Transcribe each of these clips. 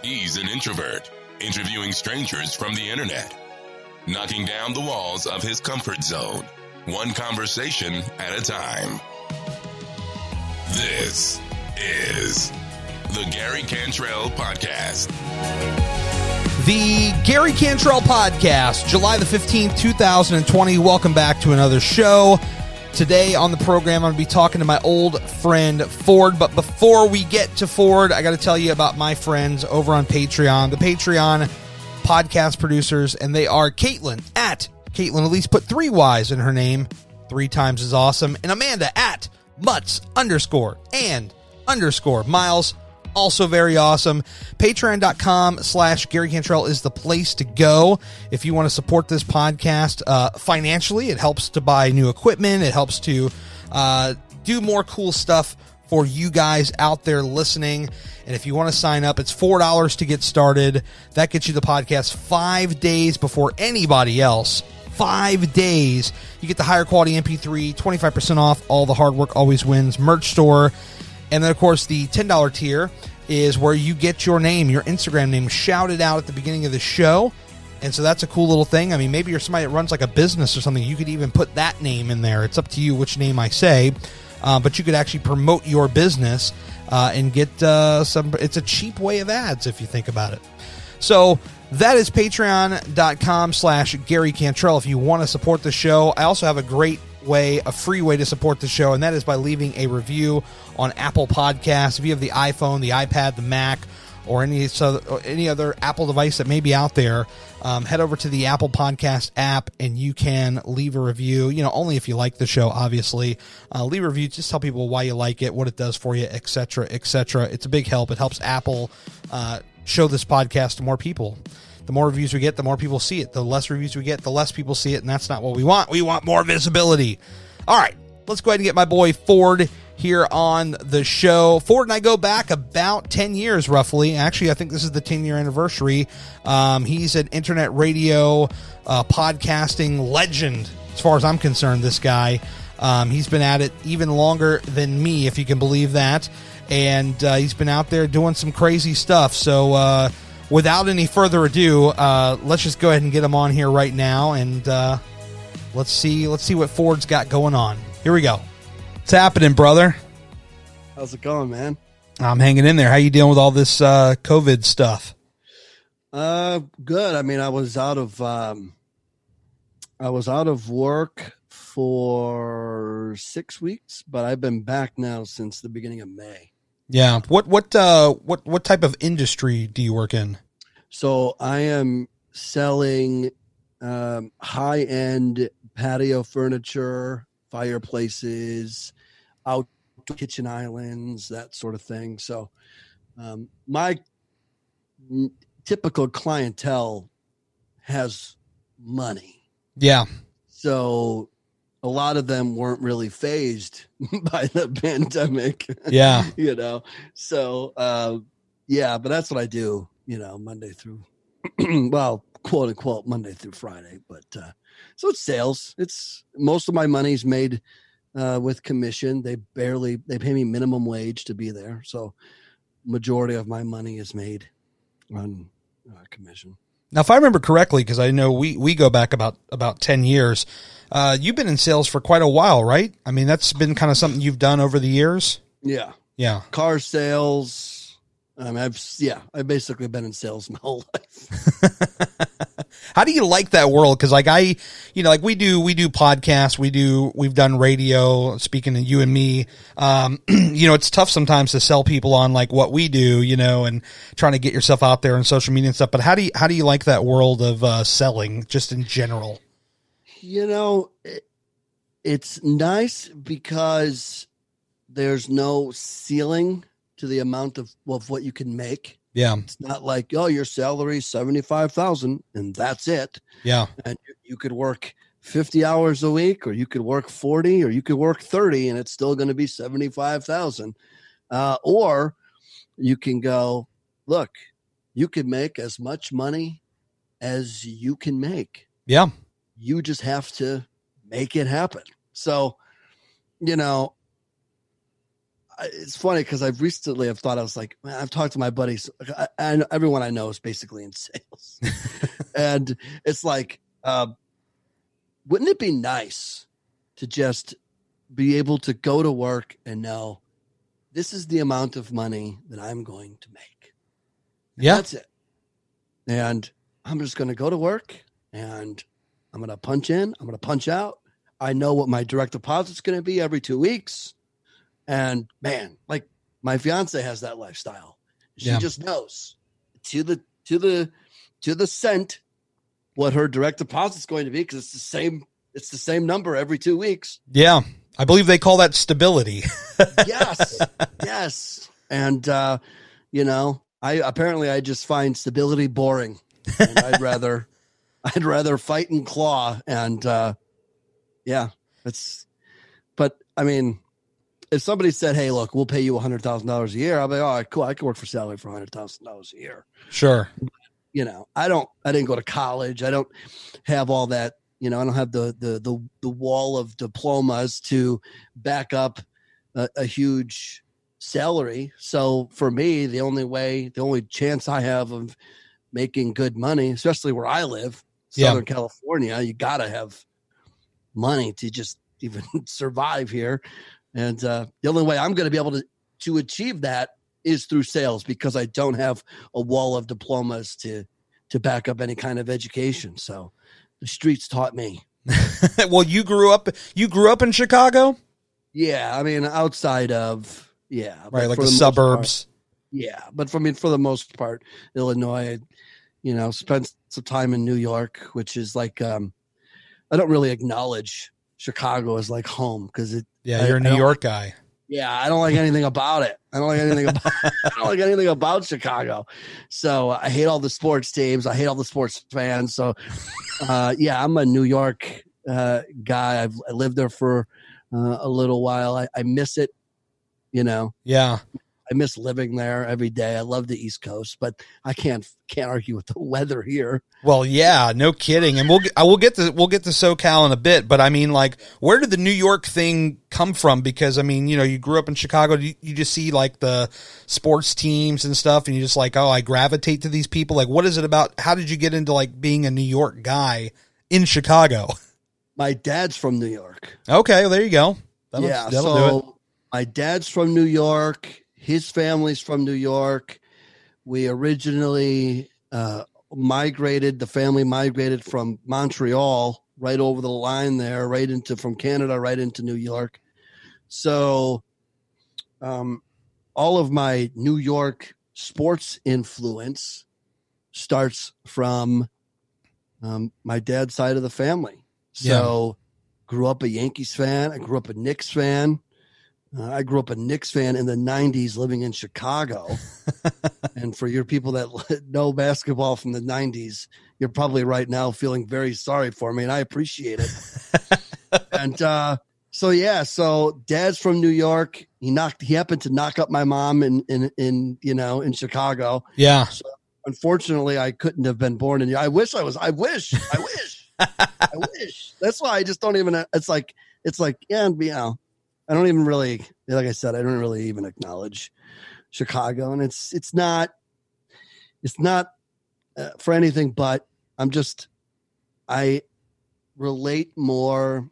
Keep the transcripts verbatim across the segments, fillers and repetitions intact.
He's an introvert, interviewing strangers from the internet, knocking down the walls of his comfort zone, one conversation at a time. This is the Gary Cantrell Podcast. The Gary Cantrell Podcast, July the fifteenth, two thousand twenty. Welcome back to another show. Today on the program, I'm going to be talking to my old friend Ford. But before we get to Ford, I got to tell you about my friends over on Patreon, the Patreon podcast producers, and they are Caitlin at Caitlin Elise, put three Y's in her name. Three times is awesome. And Amanda at Mutts underscore and underscore Miles. Also very awesome. Patreon.com slash Gary Cantrell is the place to go if you want to support this podcast uh, financially. It helps to buy new equipment. It helps to uh, do more cool stuff for you guys out there listening. And if you want to sign up, it's four dollars to get started. That gets you the podcast five days before anybody else. Five days. You get the higher quality M P three, twenty-five percent off. All the hard work always wins. Merch store. And then, of course, the ten dollars tier is where you get your name, your Instagram name, shouted out at the beginning of the show. And so that's a cool little thing. I mean, maybe you're somebody that runs like a business or something. You could even put that name in there. It's up to you which name I say. Uh, but you could actually promote your business uh, and get uh, some. It's a cheap way of ads if you think about it. So that is patreon.com slash Gary Cantrell if you want to support the show. I also have a great way, a free way to support the show, and that is by leaving a review on Apple Podcasts. If you have the iPhone, the iPad, the Mac, or any so or any other Apple device that may be out there, um, head over to the Apple Podcast app and you can leave a review. You know, only if you like the show, obviously. Uh, leave a review. Just tell people why you like it, what it does for you, et cetera, et cetera. It's a big help. It helps Apple uh, show this podcast to more people. The more reviews we get, the more people see it. The less reviews we get, the less people see it, and that's not what we want. We want more visibility. All right, let's go ahead and get my boy Ford here on the show. Ford and I go back about ten years, roughly. Actually, I think this is the ten-year anniversary. Um, he's an internet radio uh, podcasting legend, as far as I'm concerned, this guy. Um, he's been at it even longer than me, if you can believe that. And uh, he's been out there doing some crazy stuff. So, uh, without any further ado, uh, let's just go ahead and get him on here right now, and uh, let's see let's see what Ford's got going on. Here we go. What's happening, brother? How's it going, man? I'm hanging in there. How you dealing with all this uh, COVID stuff? Uh, good. I mean, I was out of um, I was out of work for six weeks, but I've been back now since the beginning of May. Yeah. What what uh what what type of industry do you work in? So I am selling um, high-end patio furniture, fireplaces, out kitchen islands, that sort of thing. So um, my typical clientele has money. Yeah. So a lot of them weren't really fazed by the pandemic. Yeah. You know, so, uh, yeah, but that's what I do, you know, Monday through, well, quote unquote, Monday through Friday. But, uh, so it's sales. It's most of my money's made, uh, with commission. They barely, they pay me minimum wage to be there. So majority of my money is made on uh, commission. Now, if I remember correctly, because I know we, we go back about, about ten years, uh, you've been in sales for quite a while, right? I mean, that's been kind of something you've done over the years. Yeah. Yeah. Car sales. Um, I've, yeah, I've basically been in sales my whole life. How do you like that world? Because like I, you know, like we do, we do podcasts, we do, we've done radio, speaking to you and me, um, you know, it's tough sometimes to sell people on like what we do, you know, and trying to get yourself out there on social media and stuff. But how do you, how do you like that world of uh, selling just in general? You know, it, it's nice because there's no ceiling to the amount of, of what you can make. Yeah. It's not like, oh, your salary is seventy-five thousand and that's it. Yeah. And you, you could work fifty hours a week, or you could work forty, or you could work thirty, and it's still going to be seventy-five thousand. Uh, or you can go, look, you can make as much money as you can make. Yeah. You just have to make it happen. So, you know, it's funny because I've recently I've thought I was like, man, I've talked to my buddies and everyone I know is basically in sales. And it's like, uh, wouldn't it be nice to just be able to go to work and know this is the amount of money that I'm going to make. And yeah. That's it. And I'm just going to go to work and I'm going to punch in. I'm going to punch out. I know what my direct deposit's going to be every two weeks. And man, like my fiance has that lifestyle. She yeah. just knows to the, to the, to the cent what her direct deposit's going to be. Cause it's the same, it's the same number every two weeks. Yeah. I believe they call that stability. Yes. Yes. And, uh, you know, I apparently I just find stability boring and I'd rather, I'd rather fight and claw. And, uh, yeah, it's, but I mean, if somebody said, hey, look, we'll pay you a hundred thousand dollars a year, I'll be, all right, cool. I can work for salary for a hundred thousand dollars a year. Sure. You know, I don't, I didn't go to college. I don't have all that, you know, I don't have the, the, the, the wall of diplomas to back up a, a huge salary. So for me, the only way, the only chance I have of making good money, especially where I live, Southern yeah. California, you gotta have money to just even survive here. And uh, the only way I'm going to be able to, to achieve that is through sales because I don't have a wall of diplomas to, to back up any kind of education. So the streets taught me. Well, you grew up, you grew up in Chicago? Yeah. I mean, outside of, yeah. Right. Like the, the suburbs. Part, yeah. But for me, for the most part, Illinois, you know, spent some time in New York, which is like, um, I don't really acknowledge Chicago as like home because it. Yeah, you're I, a New I York guy. Yeah, I don't like anything about it. I don't like anything about. I don't like anything about Chicago. So I hate all the sports teams. I hate all the sports fans. So, uh, yeah, I'm a New York uh, guy. I've I lived there for uh, a little while. I, I miss it. You know. Yeah. I miss living there every day. I love the East Coast, but I can't can't argue with the weather here. Well, yeah, no kidding. And we'll I will get to we'll get to SoCal in a bit, but I mean, like, where did the New York thing come from? Because I mean, you know, you grew up in Chicago. You, you just see like the sports teams and stuff, and you just like, oh, I gravitate to these people. Like, what is it about? How did you get into like being a New York guy in Chicago? My dad's from New York. Okay, well, there you go. That'll, yeah, that'll so do it. My dad's from New York. His family's from New York. We originally uh, migrated, the family migrated from Montreal right over the line there, right into, from Canada, right into New York. So um, all of my New York sports influence starts from um, my dad's side of the family. So yeah. Grew up a Yankees fan. I grew up a Knicks fan. Uh, I grew up a Knicks fan in the nineties living in Chicago. And for your people that know basketball from the nineties, you're probably right now feeling very sorry for me, and I appreciate it. And uh, so, yeah, so dad's from New York. He knocked, he happened to knock up my mom in, in, in you know, in Chicago. Yeah. So unfortunately, I couldn't have been born in, I wish I was, I wish, I wish, I wish. That's why I just don't even, it's like, it's like, yeah, you know, I don't even really, like I said, I don't really even acknowledge Chicago, and it's it's not it's not uh, for anything but I'm just I relate more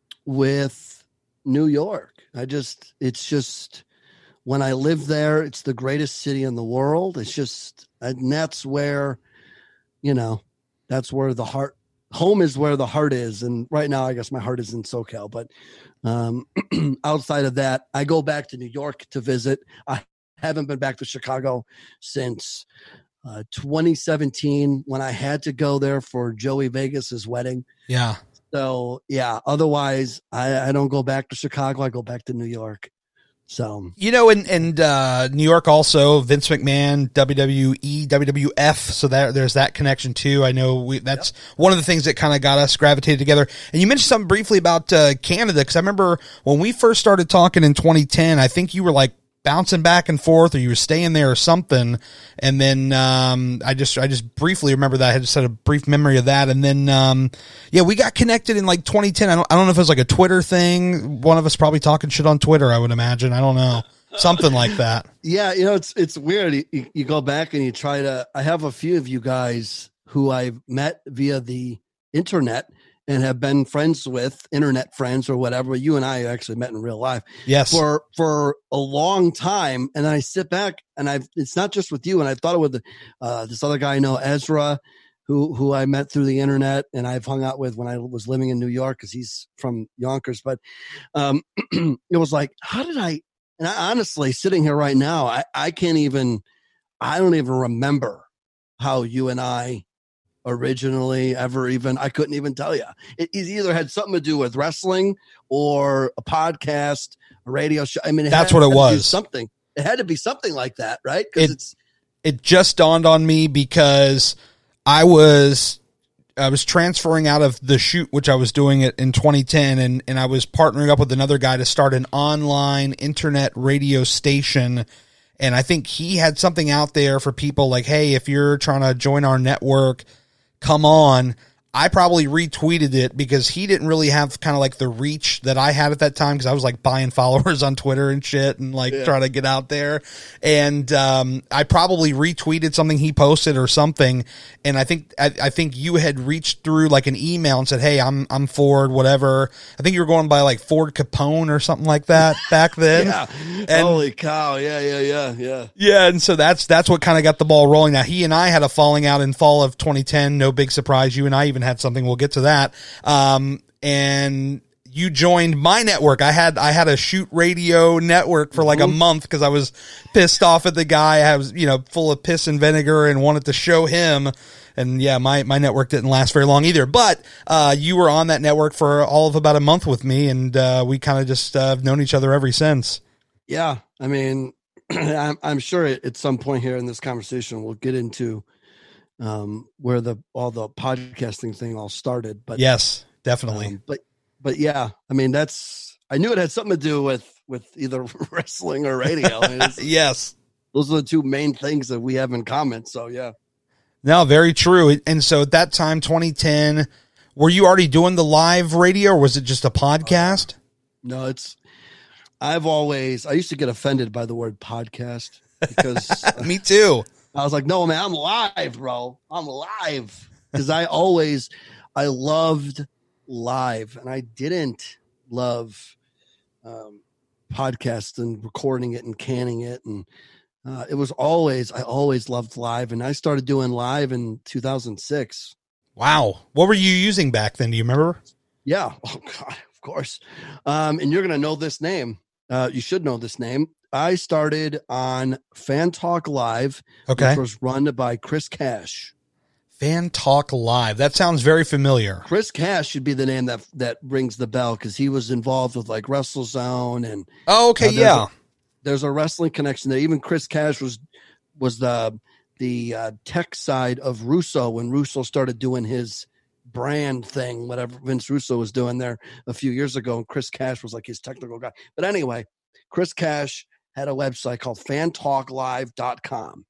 with New York. I just it's just when I live there, it's the greatest city in the world. It's just, and that's where, you know, that's where the heart. Home is where the heart is. And right now, I guess my heart is in SoCal. But um, outside of that, I go back to New York to visit. I haven't been back to Chicago since uh, twenty seventeen when I had to go there for Joey Vegas's wedding. Yeah. So, yeah, otherwise, I, I don't go back to Chicago. I go back to New York. So, you know, and, and, uh, New York also, Vince McMahon, W W E, W W F. So that there's that connection too. I know we, that's yep. one of the things that kind of got us gravitated together. And you mentioned something briefly about, uh, Canada. Cause I remember when we first started talking in twenty ten, I think you were like bouncing back and forth, or you were staying there or something. And then, um, I just, I just briefly remember that. I had just had a brief memory of that. And then, um, yeah, we got connected in like twenty ten. I don't, I don't know if it was like a Twitter thing. One of us probably talking shit on Twitter, I would imagine. I don't know. something like that. Yeah, you know, it's it's weird. You, you go back and you try to. I have a few of you guys who I've met via the internet and have been friends with, internet friends or whatever. You and I actually met in real life. Yes, for for a long time. And then I sit back and I've. It's not just with you. And I've thought it with uh, this other guy I know, Ezra, who who I met through the internet and I've hung out with when I was living in New York because he's from Yonkers. But um, it was like, how did I? And I, honestly, sitting here right now, I, I can't even, I don't even remember how you and I originally ever even, I couldn't even tell you. It, it either had something to do with wrestling or a podcast, a radio show. I mean, it that's had, what it was. Something. It had to be something like that, right? Because it, it's. It just dawned on me because I was I was transferring out of the shoot, which I was doing it in twenty ten, and, and I was partnering up with another guy to start an online internet radio station. And I think he had something out there for people like, hey, if you're trying to join our network, come on. I probably retweeted it because he didn't really have kind of like the reach that I had at that time because I was like buying followers on Twitter and shit and like yeah. trying to get out there. And um, I probably retweeted something he posted or something. And I think I, I think you had reached through like an email and said, hey, I'm I'm Ford, whatever. I think you were going by like Ford Capone or something like that back then. yeah. And, holy cow. Yeah, yeah, yeah, yeah. Yeah, and so that's that's what kind of got the ball rolling. Now, he and I had a falling out in fall of twenty ten. No big surprise. You and I even had something. We'll get to that. Um, and you joined my network. I had I had a shoot radio network for like mm-hmm. a month because I was pissed off at the guy. I was, you know, full of piss and vinegar and wanted to show him. And yeah, my, my network didn't last very long either. But uh, you were on that network for all of about a month with me, and uh, we kind of just uh, have known each other ever since. Yeah, I mean, I'm, I'm sure at some point here in this conversation we'll get into um, where the all the podcasting thing all started. But yes, definitely. Um, but but yeah, I mean, that's I knew it had something to do with with either wrestling or radio. I mean, yes, those are the two main things that we have in common. So yeah. No, very true. And so at that time, twenty ten, were you already doing the live radio or was it just a podcast? Uh, no, it's, I've always, I used to get offended by the word podcast because me too. I was like, no, man, I'm live, bro. I'm live. Because I always, I loved live and I didn't love um, podcasts and recording it and canning it. And Uh, it was always, I always loved live, and I started doing live in two thousand six. Wow. What were you using back then? Do you remember? Yeah. Oh, God, of course. Um, and you're going to know this name. Uh, you should know this name. I started on Fan Talk Live, okay, which was run by Chris Cash. Fan Talk Live. That sounds very familiar. Chris Cash should be the name that that rings the bell because he was involved with like WrestleZone and. Oh, okay, uh, yeah. A, There's a wrestling connection there. Even Chris Cash was was the the uh, tech side of Russo when Russo started doing his brand thing, whatever Vince Russo was doing there a few years ago. And Chris Cash was like his technical guy. But anyway, Chris Cash had a website called fan talk live dot com.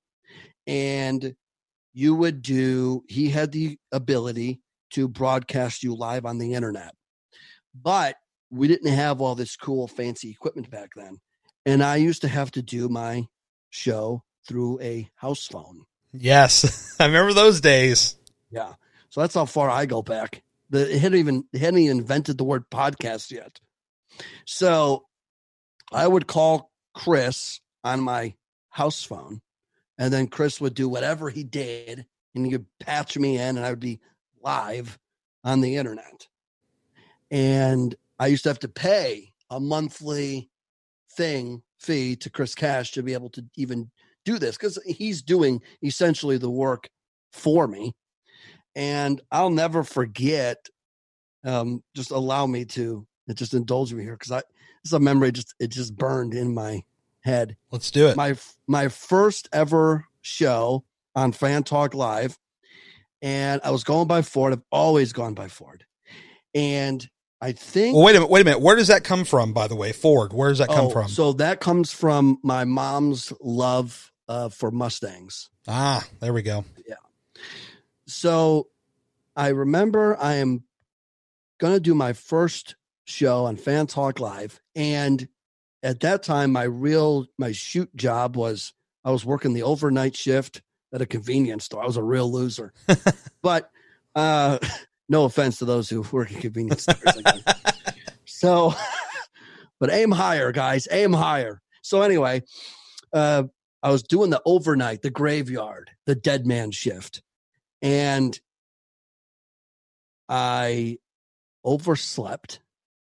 And you would do, he had the ability to broadcast you live on the internet. But we didn't have all this cool, fancy equipment back then. And I used to have to do my show through a house phone. Yes, I remember those days. Yeah, so that's how far I go back. The, it hadn't even it hadn't even invented the word podcast yet. So I would call Chris on my house phone, and then Chris would do whatever he did, and he would patch me in, and I would be live on the internet. And I used to have to pay a monthly thing fee to Chris Cash to be able to even do this because he's doing essentially the work for me. And I'll never forget, um, just allow me to just indulge me here because I this is a memory just it just burned in my head. Let's do it. My my first ever show on Fan Talk Live, and I was going by Ford. I've always gone by Ford. And I think. Well, wait a minute. Wait a minute. Where does that come from, by the way? Ford. Where does that come oh, from? So that comes from my mom's love uh, for Mustangs. Ah, there we go. Yeah. So I remember I am going to do my first show on Fan Talk Live, and at that time, my real, my shoot job was I was working the overnight shift at a convenience store. I was a real loser. But uh, no offense to those who work at convenience stores. Again. So, but aim higher, guys, aim higher. So anyway, uh, I was doing the overnight, the graveyard, the dead man shift. And I overslept.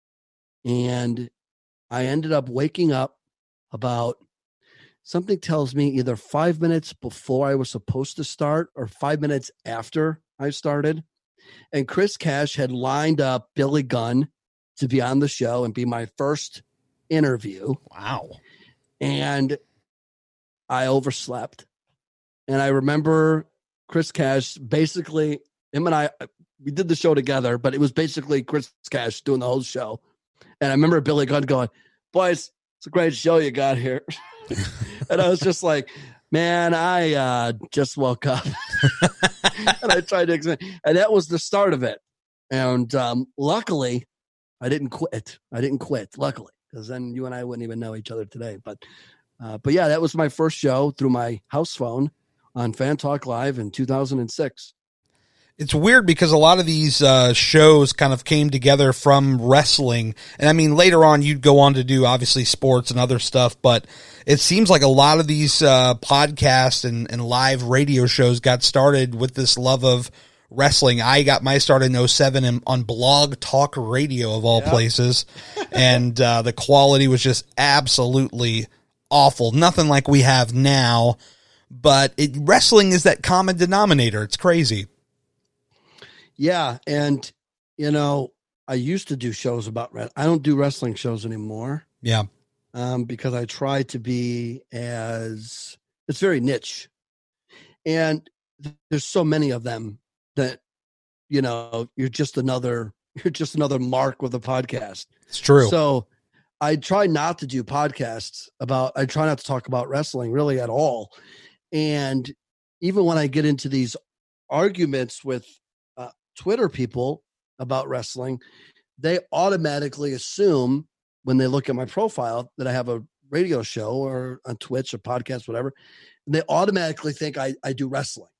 And I ended up waking up about, something tells me either five minutes before I was supposed to start or five minutes after I started. And Chris Cash had lined up Billy Gunn to be on the show and be my first interview. Wow. And I overslept. And I remember Chris Cash, basically, him and I, we did the show together, but it was basically Chris Cash doing the whole show. And I remember Billy Gunn going, boys, it's a great show you got here. And I was just like, man, I uh, just woke up. And I tried to explain. And that was the start of it. And um, luckily, I didn't quit. I didn't quit, luckily, because then you and I wouldn't even know each other today. But, uh, but yeah, that was my first show through my house phone on Fan Talk Live in two thousand six. It's weird because a lot of these uh, shows kind of came together from wrestling. And I mean, later on, you'd go on to do obviously sports and other stuff, but it seems like a lot of these uh, podcasts and, and live radio shows got started with this love of wrestling. I got my start in oh seven in, on Blog Talk Radio of all yep. places. And uh, the quality was just absolutely awful. Nothing like we have now, but it, wrestling is that common denominator. It's crazy. Yeah, and, you know, I used to do shows about wrestling. I don't do wrestling shows anymore. Yeah. Um, because I try to be as, it's very niche. And th- there's so many of them that, you know, you're just another, you're just another mark with a podcast. It's true. So I try not to do podcasts about, I try not to talk about wrestling really at all. And even when I get into these arguments with Twitter people about wrestling, they automatically assume when they look at my profile that I have a radio show or on Twitch or podcast, whatever. And they automatically think I, I do wrestling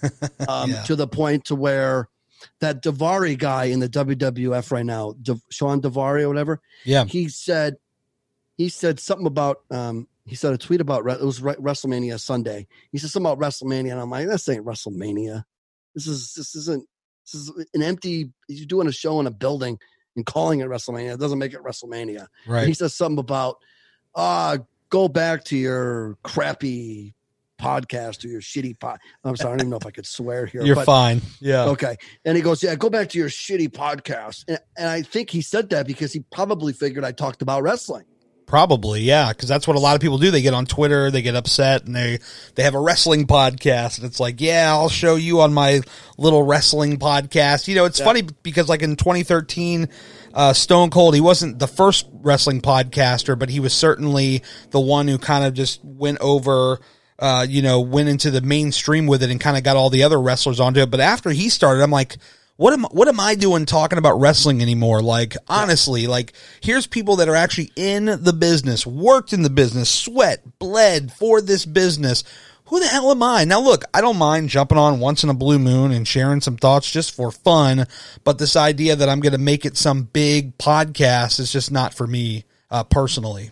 um, yeah. to the point to where that Daivari guy in the W W F right now, De- Sean Daivari or whatever. Yeah. He said, he said something about, um, he said a tweet about, it was WrestleMania Sunday. He said something about WrestleMania. And I'm like, this ain't WrestleMania. This is, this isn't, This is an empty, he's doing a show in a building and calling it WrestleMania. It doesn't make it WrestleMania. Right. And he says something about, uh, go back to your crappy podcast or your shitty pod. I'm sorry, I don't even know if I could swear here. You're but, fine. Yeah. Okay. And he goes, yeah, go back to your shitty podcast. And, and I think he said that because he probably figured I talked about wrestling. Probably, yeah, because that's what a lot of people do. They get on Twitter, they get upset, and they, they have a wrestling podcast, and it's like, yeah, I'll show you on my little wrestling podcast. You know, it's yeah. funny because, like, in twenty thirteen, uh, Stone Cold, he wasn't the first wrestling podcaster, but he was certainly the one who kind of just went over, uh, you know, went into the mainstream with it and kind of got all the other wrestlers onto it. But after he started, I'm like, What am what am I doing talking about wrestling anymore? Like, honestly, like, here's people that are actually in the business, worked in the business, sweat, bled for this business. Who the hell am I? Now, look, I don't mind jumping on once in a blue moon and sharing some thoughts just for fun, but this idea that I'm going to make it some big podcast is just not for me uh, personally.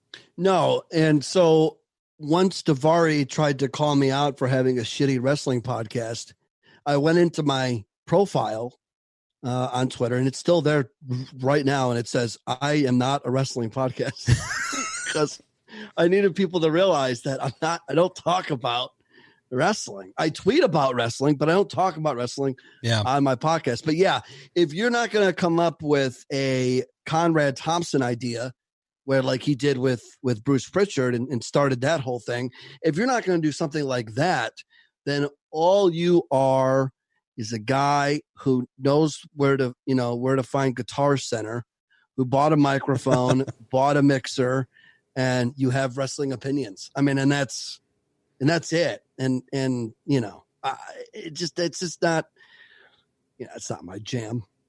No, and so once Daivari tried to call me out for having a shitty wrestling podcast, I went into my profile uh, on Twitter, and it's still there right now, and it says I am not a wrestling podcast because I needed people to realize that I'm not, I don't talk about wrestling. I tweet about wrestling, but I don't talk about wrestling yeah. on my podcast. But yeah, if you're not going to come up with a Conrad Thompson idea where, like he did with with Bruce Pritchard and, and started that whole thing, if you're not going to do something like that, then all you are is a guy who knows where to, you know, where to find Guitar Center, who bought a microphone, bought a mixer, and you have wrestling opinions. I mean, and that's, and that's it. And, and, you know, I, it just, it's just not, you know, it's not my jam.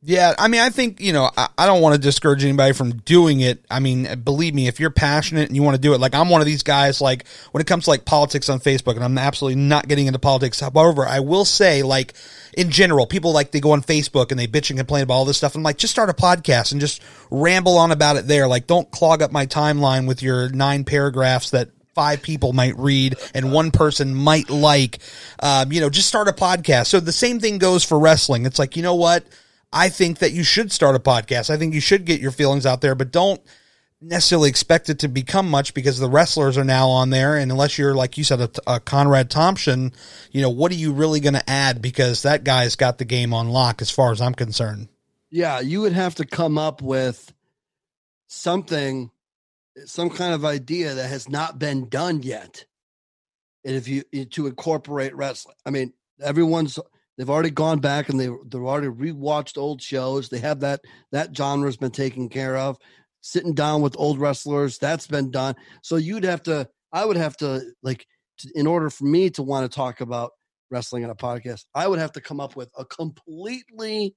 Yeah, I mean, I think, you know, I, I don't want to discourage anybody from doing it. I mean, believe me, if you're passionate and you want to do it, like I'm one of these guys, like when it comes to like politics on Facebook, and I'm absolutely not getting into politics. However, I will say, like in general, people like they go on Facebook and they bitch and complain about all this stuff. I'm like, just start a podcast and just ramble on about it there. Like, don't clog up my timeline with your nine paragraphs that five people might read and one person might like. Um, you know, just start a podcast. So the same thing goes for wrestling. It's like, you know what? I think that you should start a podcast. I think you should get your feelings out there, but don't necessarily expect it to become much because the wrestlers are now on there. And unless you're, like you said, a, a Conrad Thompson, you know, what are you really going to add? Because that guy's got the game on lock as far as I'm concerned. Yeah, you would have to come up with something, some kind of idea that has not been done yet. And if you, to incorporate wrestling, I mean, everyone's, they've already gone back and they, they've already rewatched old shows. They have that, that genre's been taken care of. Sitting down with old wrestlers, that's been done. So you'd have to, I would have to, like, to, in order for me to want to talk about wrestling on a podcast, I would have to come up with a completely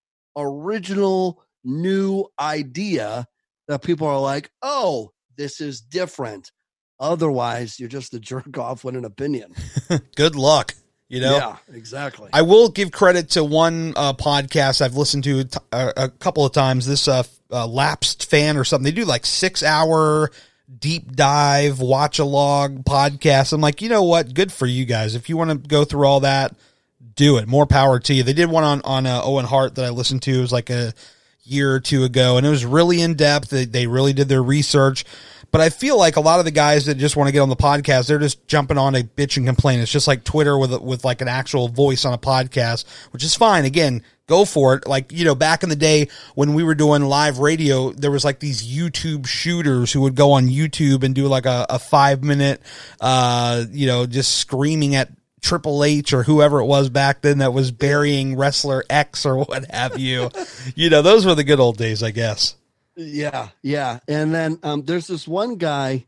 original new idea that people are like, oh, this is different. Otherwise, you're just a jerk off with an opinion. Good luck. You know? Yeah, exactly. I will give credit to one uh, podcast I've listened to t- uh, a couple of times. This uh, uh, Lapsed Fan or something. They do like six hour deep dive, watch a log podcast. I'm like, you know what? Good for you guys. If you want to go through all that, do it. More power to you. They did one on, on uh, Owen Hart that I listened to. It was like a year or two ago, and it was really in depth. They, they really did their research. But I feel like a lot of the guys that just want to get on the podcast, they're just jumping on a bitch and complain. It's just like Twitter with with like an actual voice on a podcast, which is fine. Again, go for it. Like, you know, back in the day when we were doing live radio, there was like these YouTube shooters who would go on YouTube and do like a, a five minute, uh, you know, just screaming at Triple H or whoever it was back then that was burying wrestler X or what have you. You know, those were the good old days, I guess. Yeah, yeah. And then um, there's this one guy,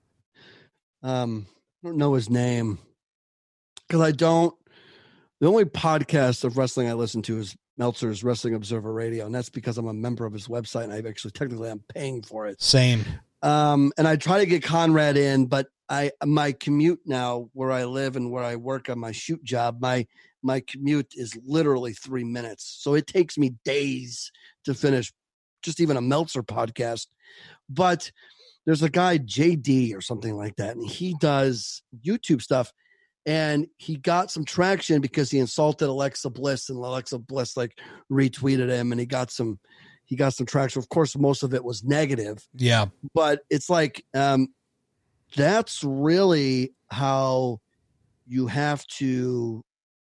um, I don't know his name, because I don't, the only podcast of wrestling I listen to is Meltzer's Wrestling Observer Radio, and that's because I'm a member of his website, and I actually, technically, I'm paying for it. Same. Um, and I try to get Conrad in, but I my commute now, where I live and where I work on my shoot job, my my commute is literally three minutes. So it takes me days to finish just even a Meltzer podcast. But there's a guy, J D or something like that, and he does YouTube stuff, and he got some traction because he insulted Alexa Bliss, and Alexa Bliss like retweeted him, and he got some he got some traction. Of course, most of it was negative. Yeah. But it's like um that's really how you have to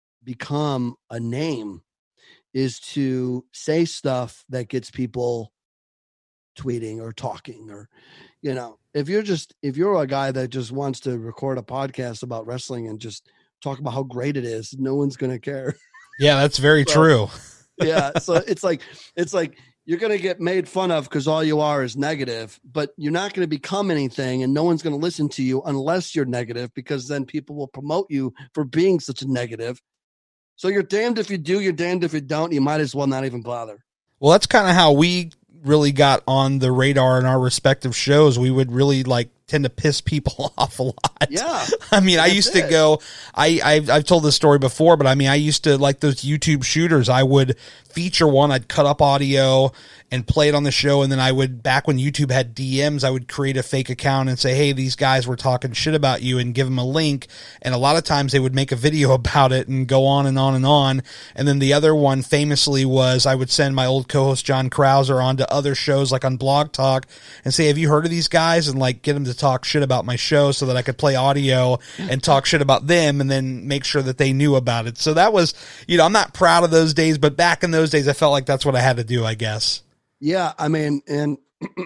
become a name, is to say stuff that gets people tweeting or talking, or, you know, if you're just, if you're a guy that just wants to record a podcast about wrestling and just talk about how great it is, no one's going to care. Yeah, that's very so, true. Yeah. So it's like, it's like, you're going to get made fun of because all you are is negative, but you're not going to become anything, and no one's going to listen to you unless you're negative, because then people will promote you for being such a negative. So you're damned if you do, you're damned if you don't. You might as well not even bother. Well, that's kind of how we really got on the radar in our respective shows. We would really like tend to piss people off a lot. Yeah. I mean, I used it. to go, I, I've, I've told this story before, but I mean, I used to like those YouTube shooters. I would feature one, I'd cut up audio and play it on the show. And then I would, back when YouTube had D Ms, I would create a fake account and say, hey, these guys were talking shit about you, and give them a link. And a lot of times they would make a video about it and go on and on and on. And then the other one famously was I would send my old co-host John Krauser onto other shows like on Blog Talk and say, have you heard of these guys? And like get them to talk shit about my show so that I could play audio and talk shit about them, and then make sure that they knew about it. So that was, you know, I'm not proud of those days, but back in those days, I felt like that's what I had to do, I guess. Yeah. I mean, and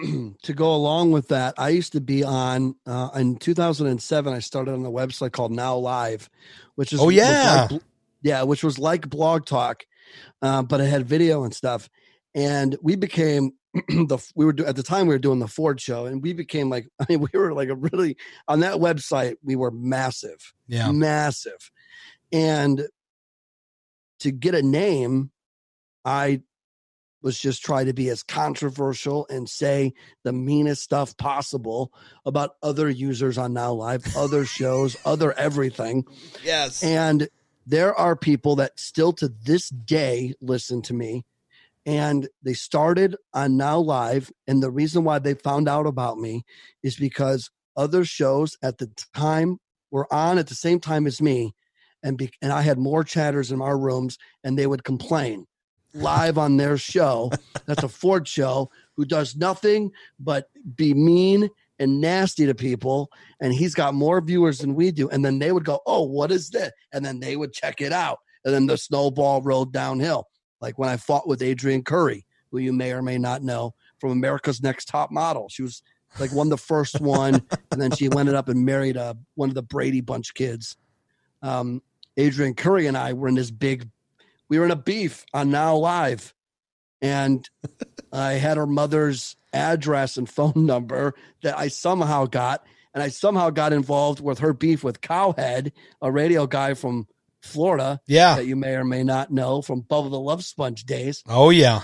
to go along with that, I used to be on, uh, in two thousand seven, I started on a website called Now Live, which is, oh yeah. like, yeah, which was like Blog Talk, uh, but it had video and stuff. And we became the, we were do, at the time we were doing the Ford show, and we became like, I mean, we were like a really, on that website, we were massive, yeah, massive. And to get a name, I was just try to be as controversial and say the meanest stuff possible about other users on Now Live, other shows, other everything. Yes. And there are people that still to this day listen to me, and they started on Now Live. And the reason why they found out about me is because other shows at the time were on at the same time as me. And, be, and I had more chatters in our rooms, and they would complain live on their show. That's a Ford show, who does nothing but be mean and nasty to people. And he's got more viewers than we do. And then they would go, oh, what is this? And then they would check it out. And then the snowball rolled downhill. Like when I fought with Adrienne Curry, who you may or may not know from America's Next Top Model. She was like won the first one. And then she ended up and married uh, one of the Brady Bunch kids. Um, Adrienne Curry and I were in this big, we were in a beef on Now Live, and I had her mother's address and phone number that I somehow got, and I somehow got involved with her beef with Cowhead, a radio guy from Florida. Yeah. That you may or may not know from Bubba the Love Sponge days. Oh yeah.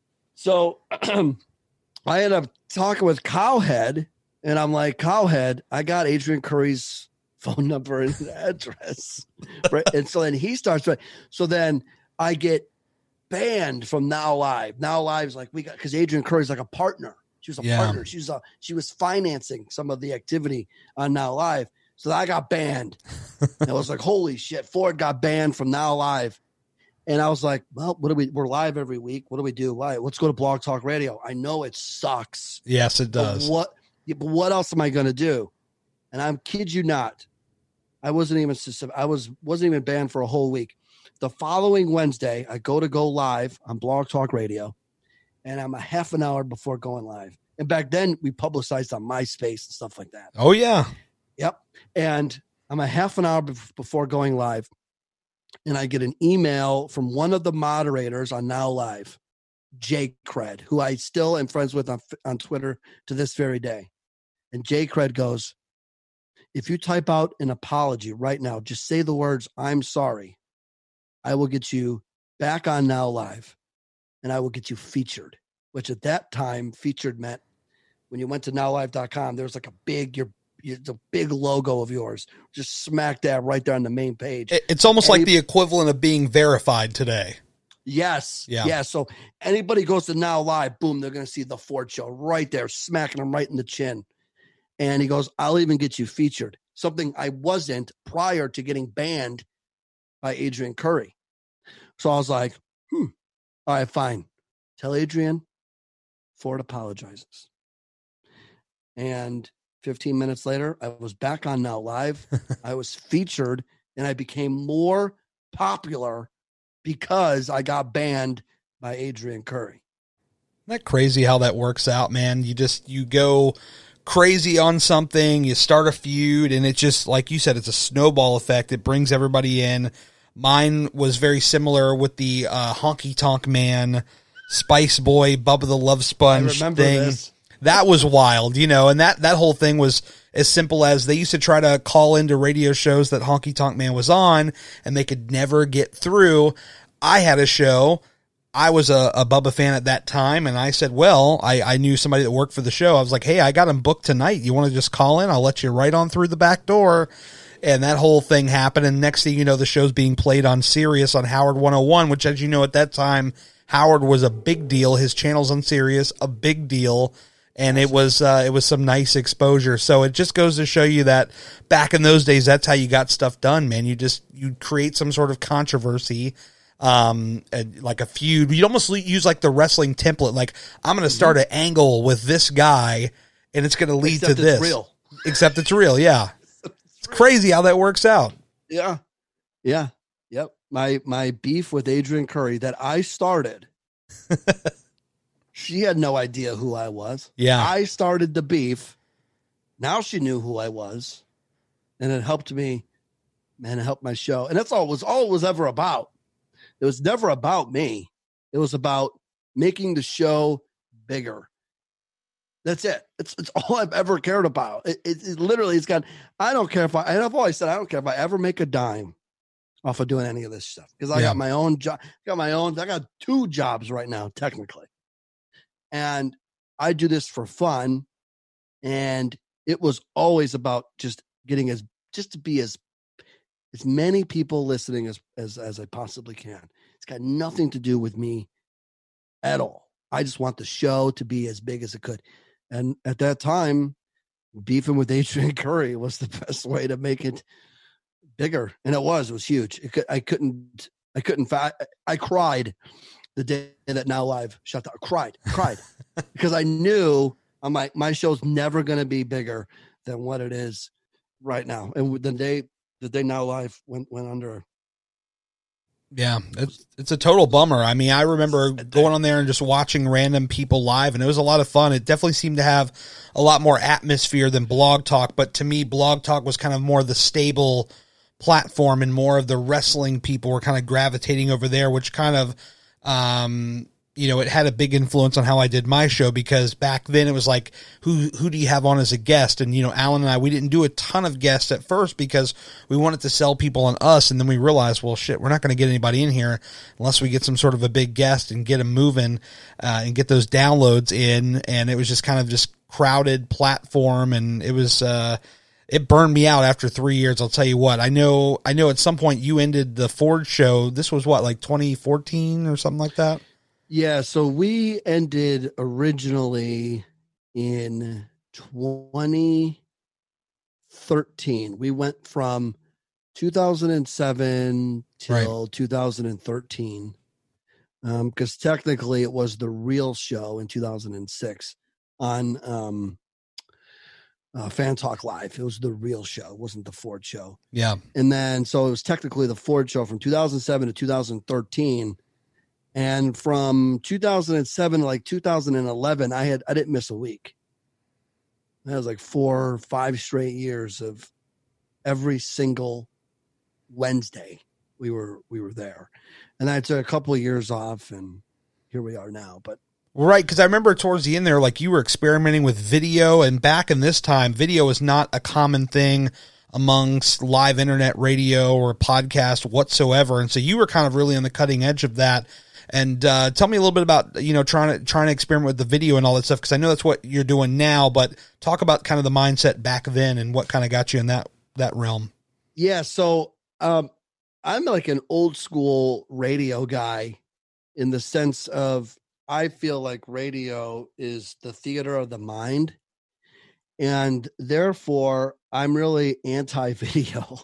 So I ended up talking with Cowhead, and I'm like, Cowhead, I got Adrienne Curry's phone number and address. Right. And so then he starts. So then I get banned from Now Live. Now Live's like, we got, because Adrienne Curry's like a partner. She was a Yeah. partner. She was a, she was financing some of the activity on Now Live. So I got banned. And I was like, holy shit, Ford got banned from Now Live. And I was like, well, what do we, we're live every week. What do we do? Why? Let's go to Blog Talk Radio. I know it sucks. Yes, it does. But what, yeah, but what else am I going to do? And I'm kid you not. I wasn't even, I was, wasn't even banned for a whole week. The following Wednesday, I go to go live on Blog Talk Radio, and I'm a half an hour before going live. And back then, we publicized on MySpace and stuff like that. Oh yeah. Yep. And I'm a half an hour before going live, and I get an email from one of the moderators on Now Live, Jay Cred, who I still am friends with on, on Twitter to this very day. And Jay Cred goes, if you type out an apology right now, just say the words, I'm sorry, I will get you back on Now Live, and I will get you featured, which at that time featured meant when you went to now live dot com, there was like a big, your, your the big logo of yours, just smack dab right there on the main page. It's almost Any, like the equivalent of being verified today. Yes. Yeah. Yeah. So anybody goes to Now Live, boom, they're going to see the Ford Show right there, smacking them right in the chin. And he goes, I'll even get you featured. Something I wasn't prior to getting banned by Adrienne Curry. So I was like, hmm, all right, fine. Tell Adrienne Ford apologizes. And fifteen minutes later, I was back on Now Live. I was featured, and I became more popular because I got banned by Adrienne Curry. Isn't that crazy how that works out, man? You just, you go crazy on something, you start a feud, and it just, like you said, it's a snowball effect. It brings everybody in. Mine was very similar with the uh, Honky Tonk Man, Spice Boy, Bubba the Love Sponge I remember thing. this. That was wild, you know, and that, that whole thing was as simple as they used to try to call into radio shows that Honky Tonk Man was on, and they could never get through. I had a show. I was a, a Bubba fan at that time, and I said, well, I, I knew somebody that worked for the show. I was like, hey, I got him booked tonight. You want to just call in? I'll let you right on through the back door. And that whole thing happened, and next thing you know, the show's being played on Sirius on Howard one oh one, which, as you know, at that time, Howard was a big deal. His channel's on Sirius, a big deal. And it was uh, it was some nice exposure. So it just goes to show you that back in those days, that's how you got stuff done, man. You just you create some sort of controversy, um, like a feud. You'd almost use like the wrestling template. Like, I'm going to start an angle with this guy, and it's going to lead Except to this. It's real. Except it's real, yeah. It's crazy how that works out. Yeah, yeah, yep. My my beef with Adrienne Curry that I started. She had no idea who I was. Yeah. I started the beef. Now she knew who I was. And it helped me, man, it helped my show. And that's all it was all it was ever about. It was never about me. It was about making the show bigger. That's it. It's it's all I've ever cared about. It, it, it literally it's got, I don't care if I, and I've always said, I don't care if I ever make a dime off of doing any of this stuff because I Yeah. got my own job. Got my own. I got two jobs right now, technically, and I do this for fun. And it was always about just getting as just to be as as many people listening as as as I possibly can. It's got nothing to do with me at all. I just want the show to be as big as it could. And at that time, beefing with Adrian Curry was the best way to make it bigger. And it was, it was huge. It could, I couldn't, I couldn't, I, I cried the day that Now Live shut down. I cried, cried because I knew I'm like, my show's never going to be bigger than what it is right now. And the day, the day Now Live went, went under. Yeah, it's it's a total bummer. I mean, I remember going on there and just watching random people live, and it was a lot of fun. It definitely seemed to have a lot more atmosphere than Blog Talk, but to me, Blog Talk was kind of more the stable platform, and more of the wrestling people were kind of gravitating over there, which kind of, um, you know, it had a big influence on how I did my show, because back then it was like, who who do you have on as a guest? And, you know, Alan and I, we didn't do a ton of guests at first because we wanted to sell people on us. And then we realized, well, shit, we're not going to get anybody in here unless we get some sort of a big guest and get them moving uh, and get those downloads in. And it was just kind of just crowded platform. And it was, uh, it burned me out after three years. I'll tell you what, I know, I know at some point you ended the Ford show. This was what, like twenty fourteen or something like that? Yeah, so we ended originally in twenty thirteen. We went from two thousand seven till right. two thousand thirteen, um, because technically it was the real show in two thousand six on um, uh, Fan Talk Live. It was the real show. It wasn't the Ford show. Yeah. And then, so it was technically the Ford show from two thousand seven to two thousand thirteen. And from two thousand seven to like two thousand eleven, I had I didn't miss a week. That was like four, five straight years of every single Wednesday we were we were there. And I took a couple of years off, and here we are now. But right, because I remember towards the end there, like you were experimenting with video, and back in this time, video was not a common thing amongst live internet radio or podcast whatsoever. And so you were kind of really on the cutting edge of that. And uh, tell me a little bit about, you know, trying to trying to experiment with the video and all that stuff, because I know that's what you're doing now. But talk about kind of the mindset back then and what kind of got you in that that realm. Yeah, so um, I'm like an old school radio guy in the sense of I feel like radio is the theater of the mind, and therefore I'm really anti-video.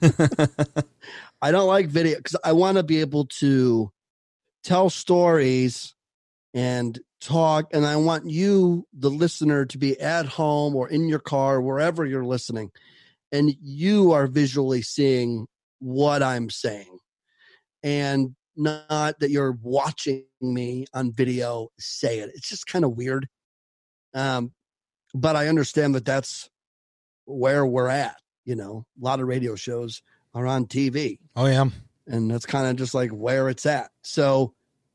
I don't like video because I want to be able to tell stories and talk, and I want you, the listener, to be at home or in your car, wherever you're listening, and you are visually seeing what I'm saying, and not that you're watching me on video say it. It's just kind of weird. Um, but I understand that that's where we're at. You know, a lot of radio shows are on T V. Oh, yeah. And that's kind of just like where it's at. So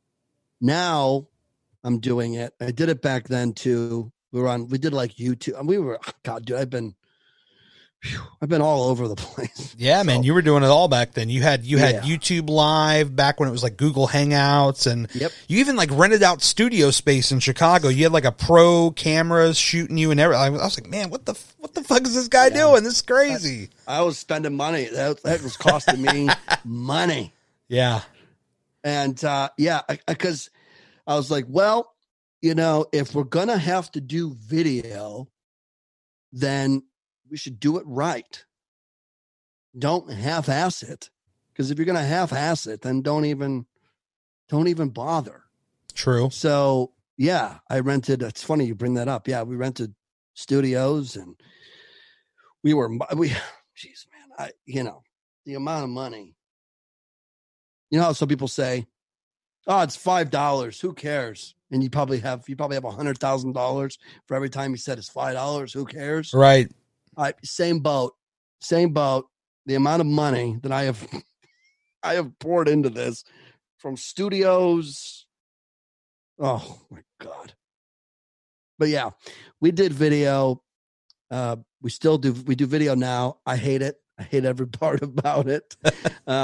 now I'm doing it. I did it back then too. We were on, we did like YouTube. And we were, God, dude, I've been, whew, I've been all over the place. Yeah, so, man, you were doing it all back then. You had, you had yeah. YouTube Live back when it was like Google Hangouts, and yep. you even like rented out studio space in Chicago. You had like a pro cameras shooting you and everything. I was like, man, what the, what the fuck is this guy yeah. doing? This is crazy. I, I was spending money. That, that was costing me money. Yeah. And uh, yeah, because I, I was like, well, you know, if we're going to have to do video, then we should do it right. Don't half-ass it. Because if you're going to half-ass it, then don't even, don't even bother. True. So yeah, I rented, it's funny you bring that up. Yeah, we rented studios, and we were, we, geez, man, I, you know, the amount of money. You know how some people say, oh, it's five dollars. Who cares? And you probably have, you probably have a hundred thousand dollars for every time you said it's five dollars. Who cares? Right. I, same boat, same boat. The amount of money that I have, I have poured into this from studios. Oh my God. But yeah, we did video. Uh, we still do. We do video now. I hate it. I hate every part about it. uh,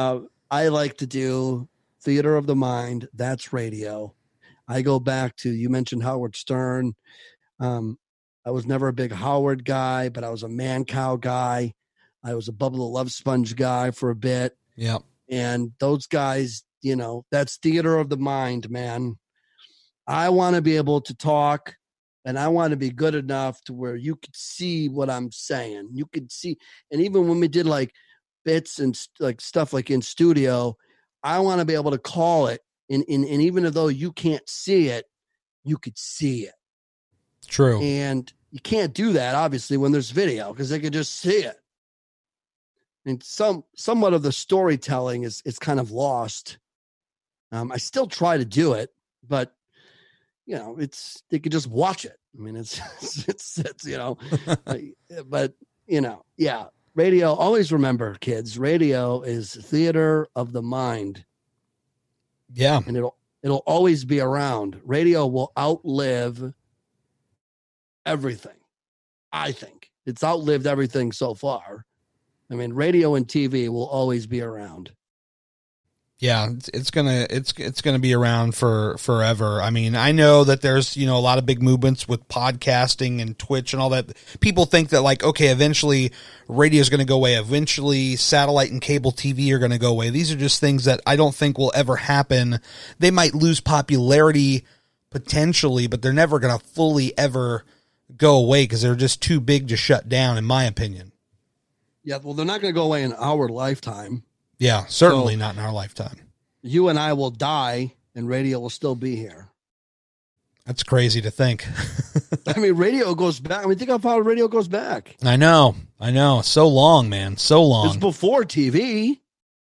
I like to do theater of the mind. That's radio. I go back to, you mentioned Howard Stern. Um, I was never a big Howard guy, but I was a Mancow guy. I was a Bubba the Love Sponge guy for a bit. Yeah. And those guys, you know, that's theater of the mind, man. I want to be able to talk, and I want to be good enough to where you could see what I'm saying. You could see, and even when we did like bits and like stuff like in studio, I want to be able to call it. And, and, and even though you can't see it, you could see it. True. And you can't do that, obviously, when there's video, because they could just see it. And some somewhat of the storytelling is is kind of lost. Um, I still try to do it, but you know, it's they could just watch it. I mean, it's it's, it's, it's you know, but you know, yeah. Radio. Always remember, kids. Radio is theater of the mind. Yeah, and it'll it'll always be around. Radio will outlive everything. I think it's outlived everything so far. I mean, radio and T V will always be around. Yeah, it's, it's gonna it's it's gonna be around for forever. I mean, I know that there's, you know, a lot of big movements with podcasting and Twitch and all that. People think that like, okay, eventually radio is going to go away. Eventually satellite and cable T V are going to go away. These are just things that I don't think will ever happen. They might lose popularity potentially, but they're never going to fully ever go away because they're just too big to shut down, in my opinion. Yeah, well, they're not going to go away in our lifetime. Yeah, certainly So- not in our lifetime. You and I will die, and radio will still be here. That's crazy to think. I mean, radio goes back. I mean, think how far radio goes back. I know. I know. So long, man. So It's long. before T V.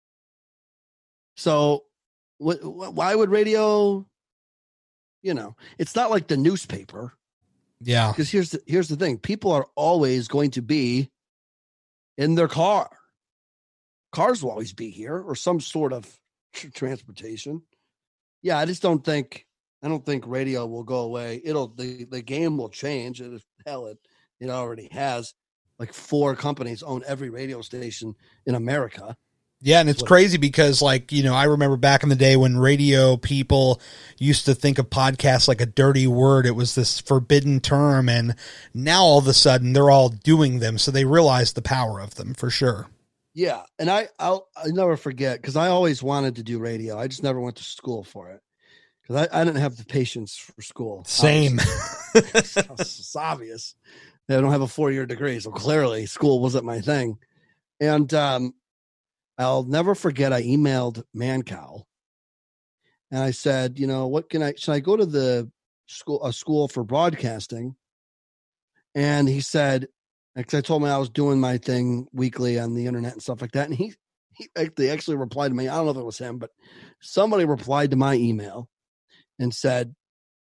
So, wh- wh- why would radio? You know, it's not like the newspaper. Yeah. Because here's the, here's the thing: people are always going to be in their car. Cars will always be here, or some sort of tr- transportation. Yeah, I just don't think I don't think radio will go away. It'll the, the game will change. It, hell, it it already has. Like four companies own every radio station in America. Yeah, and it's What- crazy because, like, you know, I remember back in the day when radio people used to think of podcasts like a dirty word. It was this forbidden term, and now all of a sudden they're all doing them, so they realize the power of them for sure. Yeah, and I I'll I never forget because I always wanted to do radio. I just never went to school for it because I, I didn't have the patience for school. Same. It's, it's obvious. I don't have a four year degree, so clearly school wasn't my thing. And um, I'll never forget. I emailed Mancow, and I said, you know, what can I? Should I go to the school a school for broadcasting? And he said, because I told him I was doing my thing weekly on the internet and stuff like that. And he, he actually, actually replied to me. I don't know if it was him, but somebody replied to my email and said,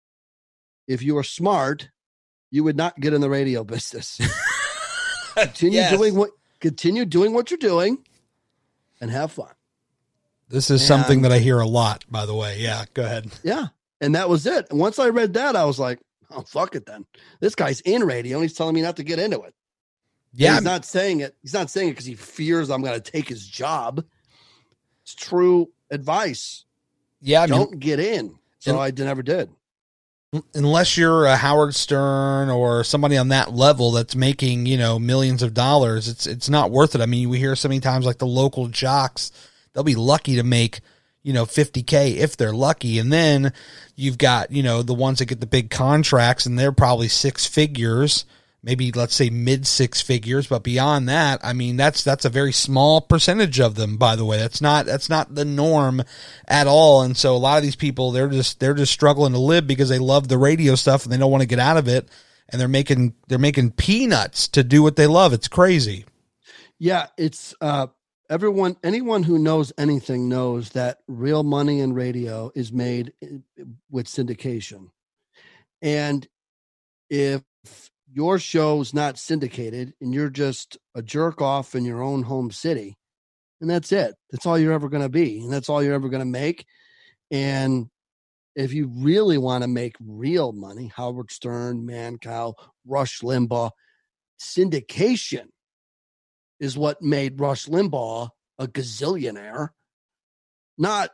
if you were smart, you would not get in the radio business. Continue Yes. doing what, continue doing what you're doing and have fun. This is And- something that I hear a lot, by the way. Yeah, go ahead. Yeah. And that was it. And once I read that, I was like, oh, fuck it then. This guy's in radio and he's telling me not to get into it. Yeah, He's not saying it. He's not saying it because he fears I'm going to take his job. It's true advice. yeah. I mean, Don't get in. So and- I d- never did. unless you're a Howard Stern or somebody on that level that's making, you know, millions of dollars, it's it's not worth it. I mean, we hear so many times like the local jocks, they'll be lucky to make, you know, fifty K if they're lucky. And then you've got, you know, the ones that get the big contracts and they're probably six figures, maybe let's say mid six figures, but beyond that, I mean, that's that's a very small percentage of them, by the way. That's not that's not the norm at all. And so a lot of these people, they're just they're just struggling to live because they love the radio stuff and they don't want to get out of it, and they're making they're making peanuts to do what they love. It's crazy. Yeah. It's uh, everyone, anyone who knows anything knows that real money in radio is made i- with syndication. And if your show's not syndicated and you're just a jerk off in your own home city, and that's it. That's all you're ever going to be. And that's all you're ever going to make. And if you really want to make real money, Howard Stern, Mancow, Rush Limbaugh, syndication is what made Rush Limbaugh a gazillionaire. not,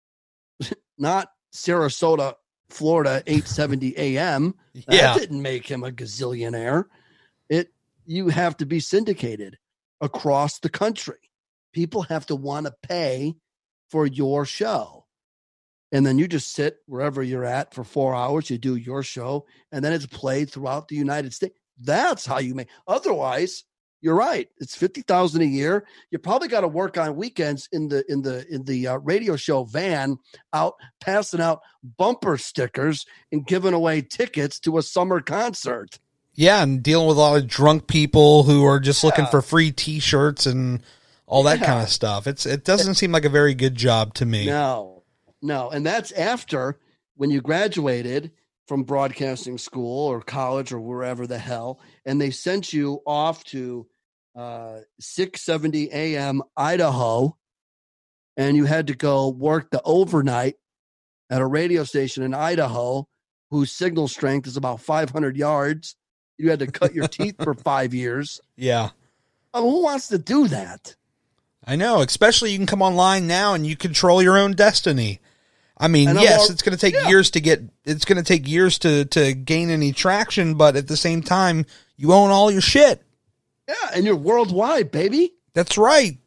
not Sarasota, Florida, eight seventy A M. That Yeah. didn't make him a gazillionaire. It, you have to be syndicated across the country. People have to want to pay for your show. And then you just sit wherever you're at for four hours. You do your show, and then it's played throughout the United States. That's how you make. Otherwise, you're right. It's fifty thousand a year. You probably got to work on weekends in the in the in the uh, radio show van, out passing out bumper stickers and giving away tickets to a summer concert. Yeah, and dealing with a lot of drunk people who are just Yeah. looking for free T-shirts and all that Yeah. kind of stuff. It's it doesn't seem like a very good job to me. No, no. And that's after when you graduated from broadcasting school or college or wherever the hell, and they sent you off to uh, six seventy A M Idaho, and you had to go work the overnight at a radio station in Idaho whose signal strength is about five hundred yards. You had to cut your teeth for five years. Yeah. I mean, who wants to do that? I know, especially you can come online now and you control your own destiny. I mean, And I'm yes, all- it's going to take yeah. years to get, it's going to take years to, to gain any traction, but at the same time, you own all your shit. Yeah, and you're worldwide, baby. That's right.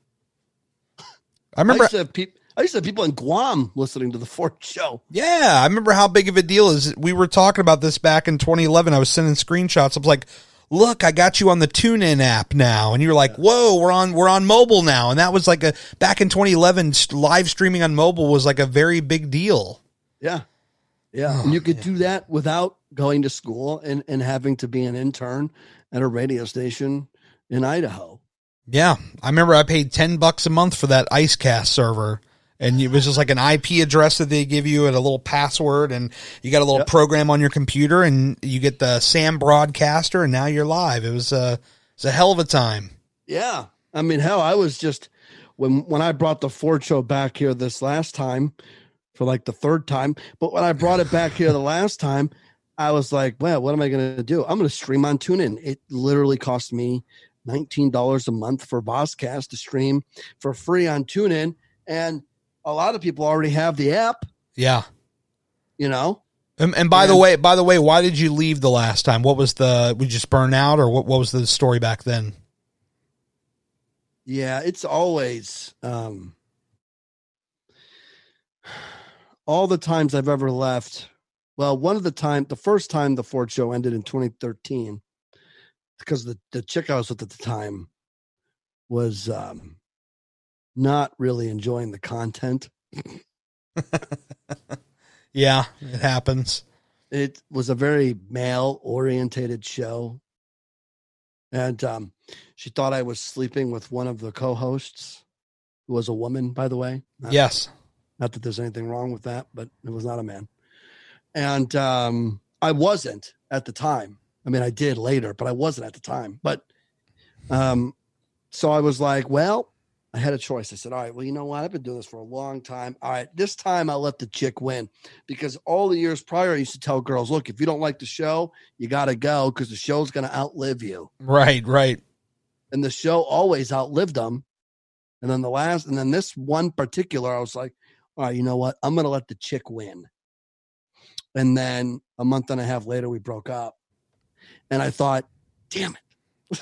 I I remember, used to have peop- I used to have people in Guam listening to the Ford show. yeah, I remember how big of a deal is. We were talking about this back in twenty eleven. I was sending screenshots. I was like, look, I got you on the TuneIn app now. And you're like, whoa, we're on, we're on mobile now. And that was like a, back in twenty eleven, st- live streaming on mobile was like a very big deal. Yeah. Yeah. Oh, and you could yeah. do that without going to school and, and having to be an intern at a radio station in Idaho. Yeah. I remember I paid ten bucks a month for that IceCast server. And it was just like an I P address that they give you and a little password, and you got a little Yep. program on your computer, and you get the Sam Broadcaster, and now you're live. It was a, it's a hell of a time. Yeah. I mean, hell, I was just, when, when I brought the Ford show back here this last time for like the third time, but when I brought it back here the last time, I was like, well, what am I going to do? I'm going to stream on TuneIn. It literally cost me nineteen dollars a month for Bosscast to stream for free on TuneIn. And a lot of people already have the app, Yeah. you know? And, and by the And- way, by the way, why did you leave the last time? What was the, we just burn out, or what, what was the story back then? Yeah, it's always um, all the times I've ever left. Well, one of the time, the first time the Ford show ended in twenty thirteen, because the, the chick I was with at the time was um, not really enjoying the content. Yeah, it happens. It was a very male orientated show. And um, she thought I was sleeping with one of the co-hosts, who was a woman, by the way. Not, Yes. not that there's anything wrong with that, but it was not a man. And um, I wasn't at the time. I mean, I did later, but I wasn't at the time. But um, so I was like, well, I had a choice. I said, all right, well, you know what? I've been doing this for a long time. All right, this time I'll let the chick win, because all the years prior, I used to tell girls, look, if you don't like the show, you got to go, because the show's going to outlive you. Right, right. And the show always outlived them. And then the last, and then this one particular, I was like, all right, you know what? I'm going to let the chick win. And then a month and a half later, we broke up. And I thought, damn it.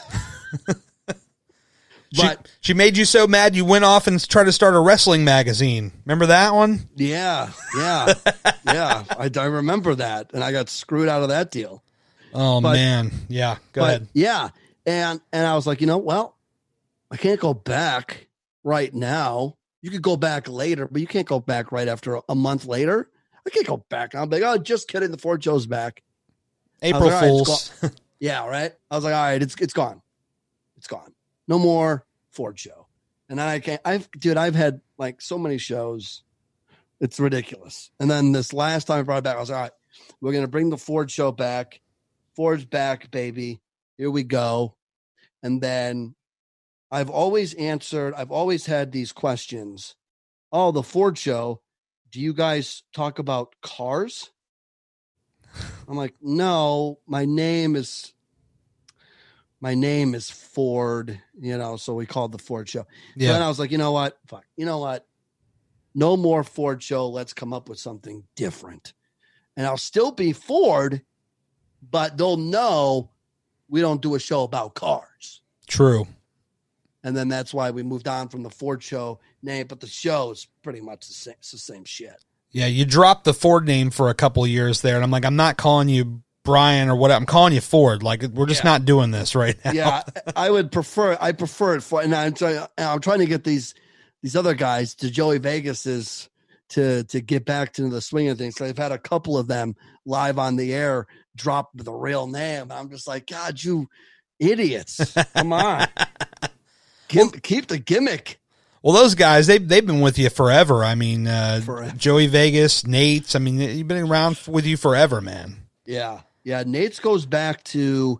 She, But she made you so mad you went off and tried to start a wrestling magazine. Remember that one? yeah, yeah, yeah. I, I remember that. And I got screwed out of that deal. Oh, But- man. Yeah, go but ahead. yeah. And, and I was like, you know, well, I can't go back right now. You could go back later, but you can't go back right after a, a month later. I can't go back. I'm like, oh, just kidding. The Ford show's back. April like, all right, Fools. it's Yeah, right. I was like, all right, it's it's gone. It's gone. No more Ford show. And then I can't I've dude, I've had like so many shows. It's ridiculous. And then this last time I brought it back, I was like, all right, we're gonna bring the Ford show back. Ford's back, baby. Here we go. And then I've always answered, I've always had these questions. Oh, the Ford show. Do you guys talk about cars? I'm like, no, my name is my name is Ford, you know, so we called the Ford show. Yeah. So then I was like, you know what? Fuck. You know what? no more Ford show. Let's come up with something different. And I'll still be Ford, but they'll know we don't do a show about cars. True. And then that's why we moved on from the Ford show name, but the show is pretty much the same, it's the same shit. Yeah, you dropped the Ford name for a couple of years there, and I'm like, I'm not calling you Brian or what. I'm calling you Ford. Like, we're just yeah. not doing this right now. Yeah, I would prefer. I prefer it for, and I'm trying. I'm trying to get these these other guys to Joey Vegas's to to get back to the swing of things. So I've had a couple of them live on the air drop the real name. I'm just like, God, you idiots! Come on, Gim- keep the gimmick. Well, those guys, they, they've been with you forever. I mean, uh, forever. Joey Vegas, Nate's, I mean, you've been around with you forever, man. Yeah. Yeah. Nate's goes back to,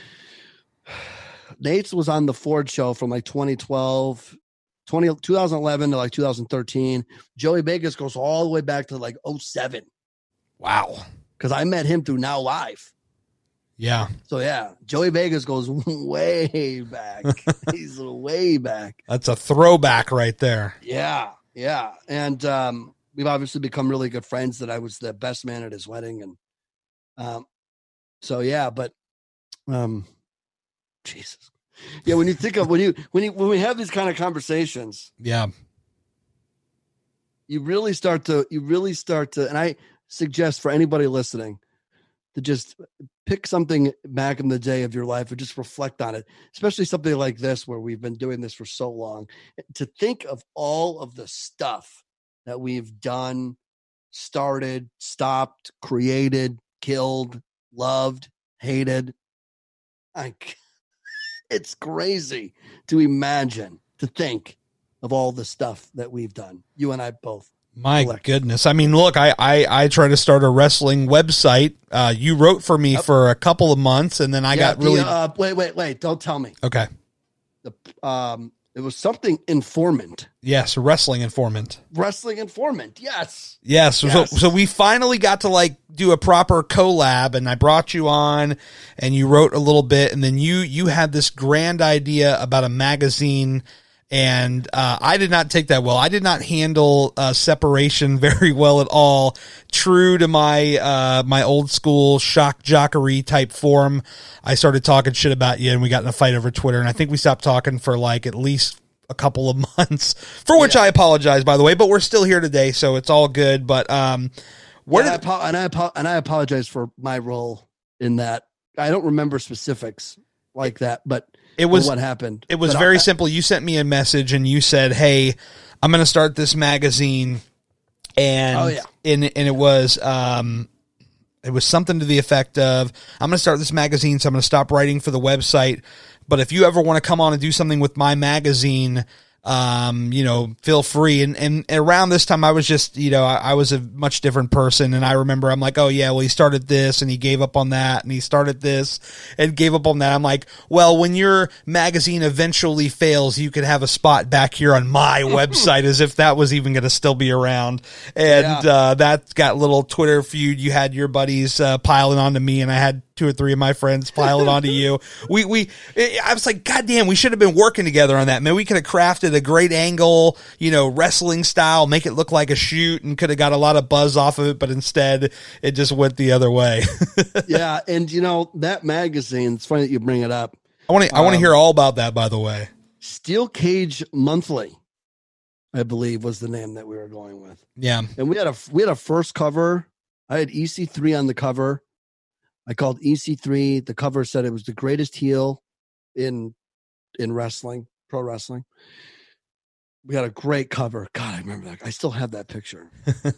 Nate's was on the Ford show from like twenty twelve, twenty, twenty eleven to like two thousand thirteen. Joey Vegas goes all the way back to like oh seven. Wow. Because I met him through Now Live. Yeah. So yeah, Joey Vegas goes way back. He's way back. That's a throwback right there. Yeah, yeah. And um, we've obviously become really good friends. That I was the best man at his wedding, and um, so yeah. But um, Jesus, yeah. When you think of when you when you when we have these kind of conversations, yeah, you really start to you really start to. And I suggest for anybody listening to just pick something back in the day of your life and just reflect on it, especially something like this, where we've been doing this for so long, to think of all of the stuff that we've done, started, stopped, created, killed, loved, hated. Like, it's crazy to imagine, to think of all the stuff that we've done. You and I both. My Collect. goodness. I mean, look, I, I, I tried to start a wrestling website. Uh, you wrote for me yep. for a couple of months, and then I yeah, got really. The, uh, wait, wait, wait! Don't tell me. Okay. The um, it was something informant. Yes, wrestling informant. Wrestling informant. Yes. Yes. yes. So, so we finally got to like do a proper collab, and I brought you on, and you wrote a little bit, and then you you had this grand idea about a magazine. And uh, I did not take that well. I did not handle uh, separation very well at all. True to my uh, my old school shock jockery type form, I started talking shit about you, and we got in a fight over Twitter. And I think we stopped talking for like at least a couple of months, for which yeah. I apologize, by the way. But we're still here today, so it's all good. But um, where and, did- I, and, I, and I apologize for my role in that. I don't remember specifics like that, but. It was what happened. It was but very I, simple. You sent me a message and you said, "Hey, I'm going to start this magazine," and oh, yeah. and and it was um, it was something to the effect of, "I'm going to start this magazine, so I'm going to stop writing for the website. But if you ever want to come on and do something with my magazine, um, you know, feel free." And, and around this time, I was just, you know, I, I was a much different person. And I remember I'm like, oh yeah, well, he started this and he gave up on that, and he started this and gave up on that. I'm like, well, when your magazine eventually fails, you could have a spot back here on my website, as if that was even going to still be around. And, yeah. uh, that got a little Twitter feud. You had your buddies, uh, piling onto me, and I had two or three of my friends piling onto you. We, we, I was like, God damn, we should have been working together on that. Man, we could have crafted a great angle, you know, wrestling style, make it look like a shoot, and could have got a lot of buzz off of it, but instead it just went the other way. Yeah. And you know, that magazine, it's funny that you bring it up. I want to, I want to um, hear all about that, by the way. Steel Cage Monthly, I believe, was the name that we were going with. Yeah. And we had a, we had a first cover. I had E C three on the cover. I called E C three. The cover said it was the greatest heel in in wrestling, pro wrestling. We had a great cover. God, I remember that. I still have that picture.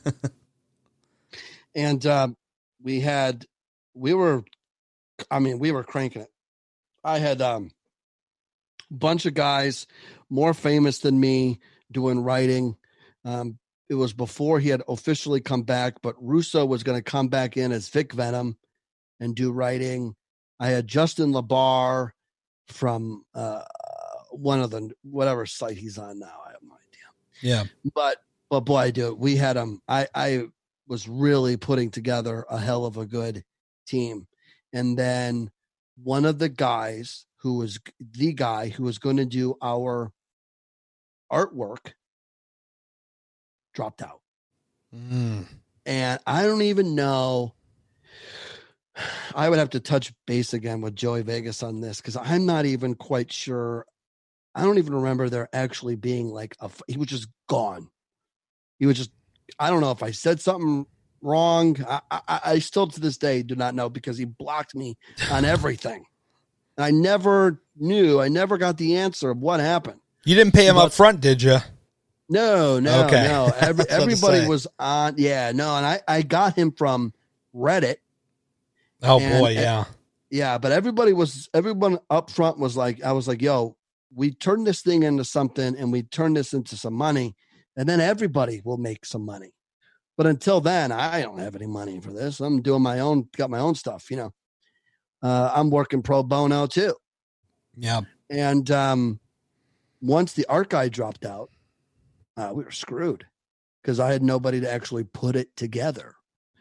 And um, we had, we were, I mean, we were cranking it. I had um, a bunch of guys more famous than me doing writing. Um, it was before he had officially come back, but Russo was going to come back in as Vic Venom and do writing. I had Justin LaBar from uh, one of the, whatever site he's on now. I have no idea. Yeah. But, but boy, I do. We had him. I, I was really putting together a hell of a good team. And then one of the guys who was the guy who was going to do our artwork dropped out. Mm. And I don't even know. I would have to touch base again with Joey Vegas on this because I'm not even quite sure. I don't even remember there actually being like a, he was just gone. He was just, I don't know if I said something wrong. I, I, I still to this day do not know because he blocked me on everything. And I never knew, I never got the answer of what happened. You didn't pay him But- up front, did you? No, no, Okay. no. Every, I was about to everybody say. was on. Yeah, no. And I, I got him from Reddit. Oh And- boy, yeah. Yeah, but everybody was, everyone up front was like, I was like, yo, we turned this thing into something and we turned this into some money and then everybody will make some money. But until then, I don't have any money for this. I'm doing my own, got my own stuff, you know. Uh, I'm working pro bono too. Yeah. And um, once the art guy dropped out, uh, we were screwed because I had nobody to actually put it together.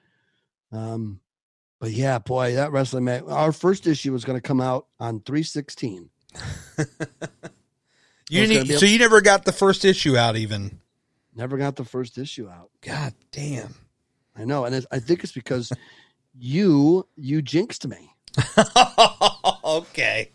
Um, but yeah, boy, that wrestling match, our first issue was going to come out on three sixteen. You was didn't, gonna be so you never got the first issue out even. Never got the first issue out. God damn. I know. And it's, I think it's because you, you jinxed me. Okay.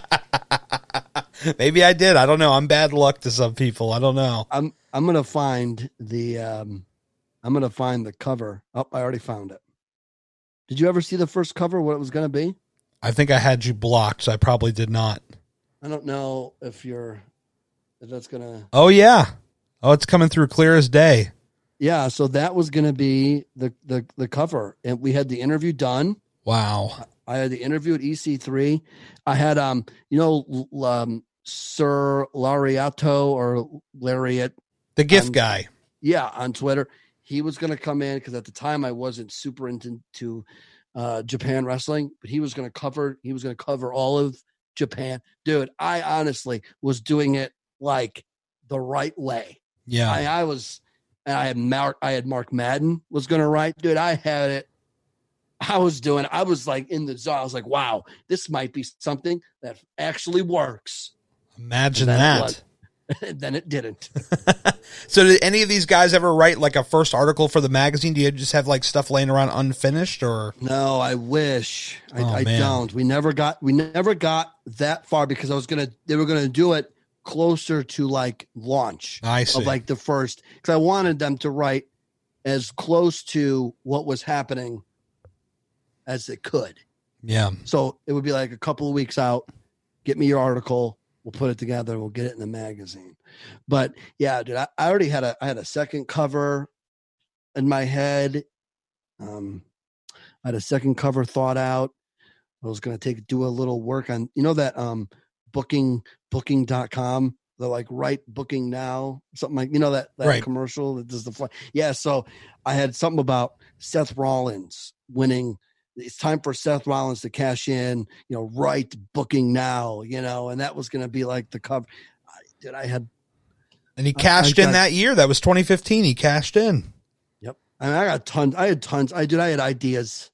Maybe I did. I don't know. I'm bad luck to some people. I don't know. I'm, I'm going to find the, um, I'm going to find the cover. Oh, I already found it. Did you ever see the first cover, what it was going to be? I think I had you blocked, so I probably did not. I don't know if you're, if that's going to, Oh, yeah. Oh, it's coming through clear as day. yeah. So that was going to be the, the, the cover. And we had the interview done. Wow. I had the interview at E C three. I had, um, you know, l- um, Sir Lariato or Lariat. The gift Um, guy. Yeah. On Twitter. He was going to come in because at the time I wasn't super into uh, Japan wrestling, but he was going to cover, he was going to cover all of Japan. Dude, I honestly was doing it like the right way. Yeah. I, I was, and I had Mark, I had Mark Madden was going to write, dude, I had it. I was doing, I was like in the zone. I was like, wow, this might be something that actually works. Imagine And then it that. was. And then it didn't. So did any of these guys ever write like a first article for the magazine? Do you just have like stuff laying around unfinished or? No, I wish I, Oh, I man. don't. We never got, we never got that far because I was going to, they were going to do it closer to like launch I see. of like the first, because I wanted them to write as close to what was happening as it could. Yeah. So it would be like a couple of weeks out, get me your article. We'll put it together. We'll get it in the magazine. But yeah, dude, I, I already had a, I had a second cover in my head. Um, I had a second cover thought out. I was going to take, do a little work on, you know, that, um, booking, booking dot com, the like right booking now, something like, you know, that, that Right. commercial that does the fly. Yeah. So I had something about Seth Rollins winning. It's time for Seth Rollins to cash in, you know, right booking now, you know, and that was going to be like the cover. I, dude, I had, And he I- cashed I in got- that year. That was twenty fifteen. He cashed in. yep. I mean, I got tons. I had tons. I did. I had ideas.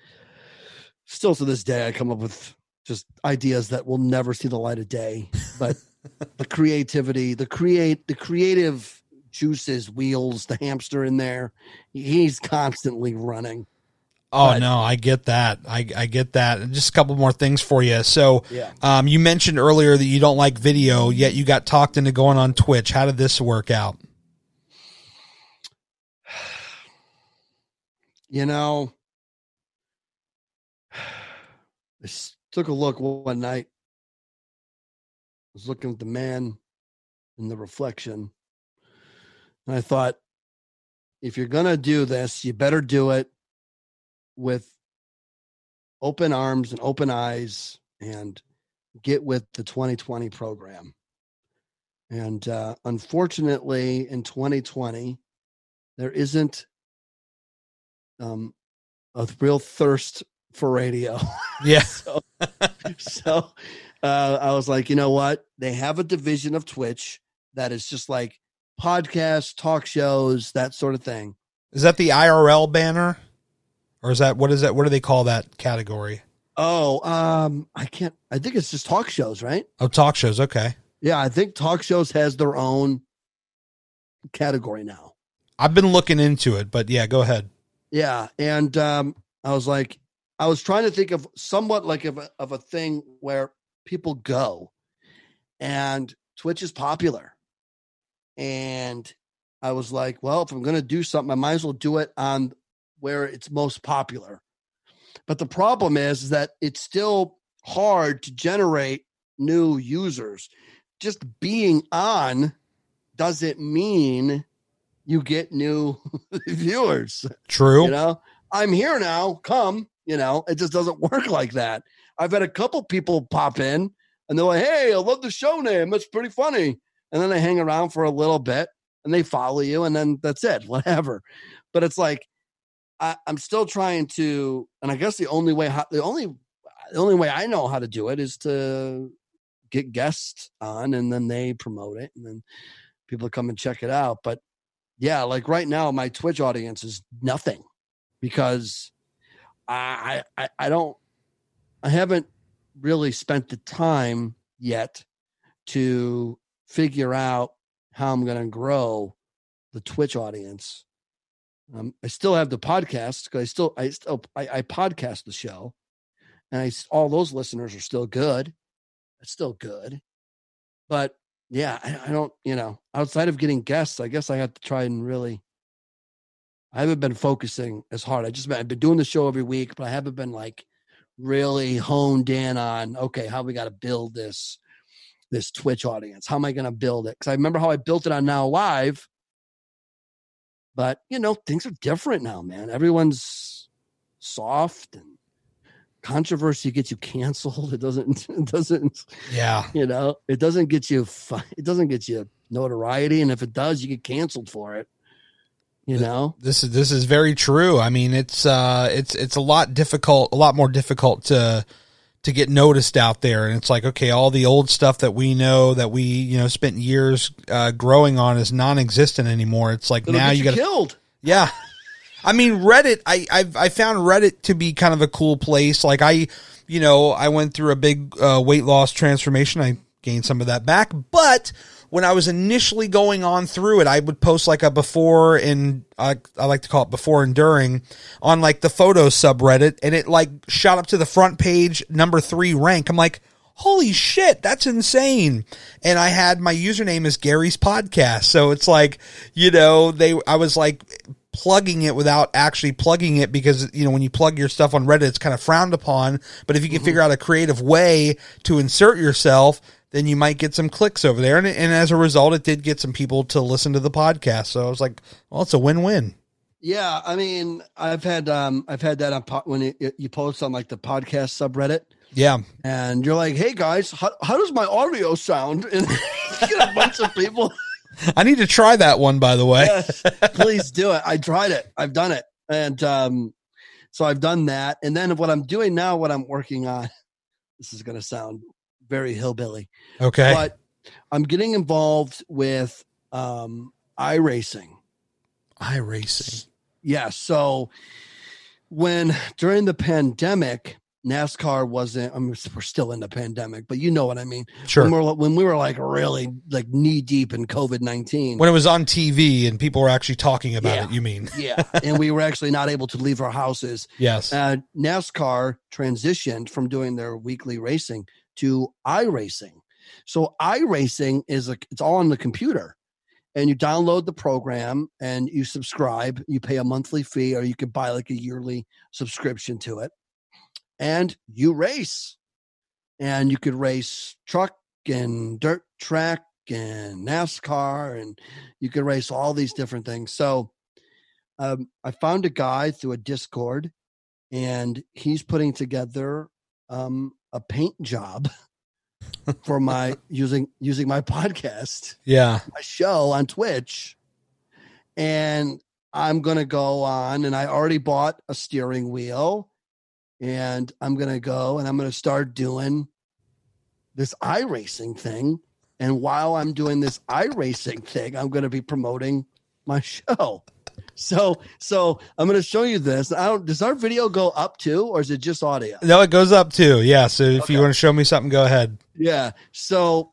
Still to this day, I come up with just ideas that will never see the light of day, but the creativity, the create, the creative juices, wheels, the hamster in there, he's constantly running. Oh But- no, I get that. I, I get that. And just a couple more things for you. So, Yeah. um, you mentioned earlier that you don't like video, yet you got talked into going on Twitch. How did this work out? You know, I s- took a look one night. I was looking at the man in the reflection. And I thought, if you're going to do this, you better do it with open arms and open eyes and get with the twenty twenty program. And uh, unfortunately, in twenty twenty, there isn't um, a real thirst for radio. Yeah. so so uh, I was like, you know what? They have a division of Twitch that is just like podcasts, talk shows, that sort of thing. Is that the I R L banner? Or is that, what is that? What do they call that category? Oh, um, I can't, I think it's just talk shows, right? Oh, talk shows. Okay. Yeah, I think talk shows has their own category now. I've been looking into it, but yeah, go ahead. Yeah. And um, I was like, I was trying to think of somewhat like of a, of a thing where people go, and Twitch is popular. And I was like, well, if I'm going to do something, I might as well do it on where it's most popular. But the problem is, is that it's still hard to generate new users. Just being on doesn't mean you get new viewers. True. You know, I'm here now, come, you know, it just doesn't work like that. I've had a couple people pop in and they're like, hey, I love the show name. It's pretty funny. And then they hang around for a little bit and they follow you, and then that's it, whatever. But it's like, I, I'm still trying to, and I guess the only way, how, the only, the only way I know how to do it is to get guests on, and then they promote it, and then people come and check it out. But yeah, like right now, my Twitch audience is nothing because I, I, I don't, I haven't really spent the time yet to figure out how I'm going to grow the Twitch audience. Um, I still have the podcast because I still, I still, I, I podcast the show, and I, all those listeners are still good. It's still good, but yeah, I, I don't, you know, outside of getting guests, I guess I have to try and really, I haven't been focusing as hard. I just, I've been doing the show every week, but I haven't been like really honed in on, okay, how we got to build this, this Twitch audience. How am I going to build it? Because I remember how I built it on Now Live. But, you know, things are different now, man. Everyone's soft, and controversy gets you canceled. It doesn't, it doesn't, yeah, you know, it doesn't get you, it doesn't get you notoriety. And if it does, you get canceled for it, you know? This is, this is very true. I mean, it's, uh, it's, it's a lot difficult, a lot more difficult to, to get noticed out there. And it's like, okay, all the old stuff that we know that we, you know, spent years uh, growing on is non-existent anymore. It's like, It'll now get you you got killed. Yeah. I mean, Reddit, I, I've, I found Reddit to be kind of a cool place. Like I, you know, I went through a big uh, weight loss transformation. I gained some of that back, but when I was initially going on through it, I would post like a before and uh, I like to call it before and during on like the photo subreddit, and it like shot up to the front page, number three rank. I'm like, holy shit, that's insane. And I had my username as Gary's Podcast. So it's like, you know, they, I was like plugging it without actually plugging it, because, you know, when you plug your stuff on Reddit, it's kind of frowned upon. But if you can mm-hmm. figure out a creative way to insert yourself, then you might get some clicks over there. And, and as a result, it did get some people to listen to the podcast. So I was like, well, it's a win-win. Yeah. I mean, I've had, um, I've had that on po- when it, you post on like the podcast subreddit. Yeah. And you're like, hey guys, how, how does my audio sound? And you get a bunch of people. I need to try that one, by the way. Yes, please do it. I tried it. I've done it. And, um, so I've done that. And then what I'm doing now, what I'm working on, this is going to sound very hillbilly. Okay. But I'm getting involved with um, iRacing. iRacing. Yeah. So when during the pandemic, NASCAR wasn't, I mean, we're still in the pandemic, but you know what I mean? Sure. When, we're, when we were like really like knee deep in COVID nineteen. When it was on T V and people were actually talking about yeah. it, you mean? Yeah. And we were actually not able to leave our houses. Yes. Uh, NASCAR transitioned from doing their weekly racing to iRacing. So iRacing is a, it's all on the computer, and you download the program and you subscribe, you pay a monthly fee, or you could buy like a yearly subscription to it, and you race. And you could race truck and dirt track and NASCAR, and you could race all these different things. So um, I found a guy through a Discord, and he's putting together um, a paint job for my using using my podcast, yeah, my show on Twitch. And I'm gonna go on, and I already bought a steering wheel, and I'm gonna go and I'm gonna start doing this iRacing thing. And while I'm doing this iRacing thing, I'm gonna be promoting my show. So, so I'm going to show you this. I don't, does our video go up too, or is it just audio? No, it goes up too. Yeah. So if okay. you want to show me something, go ahead. Yeah. So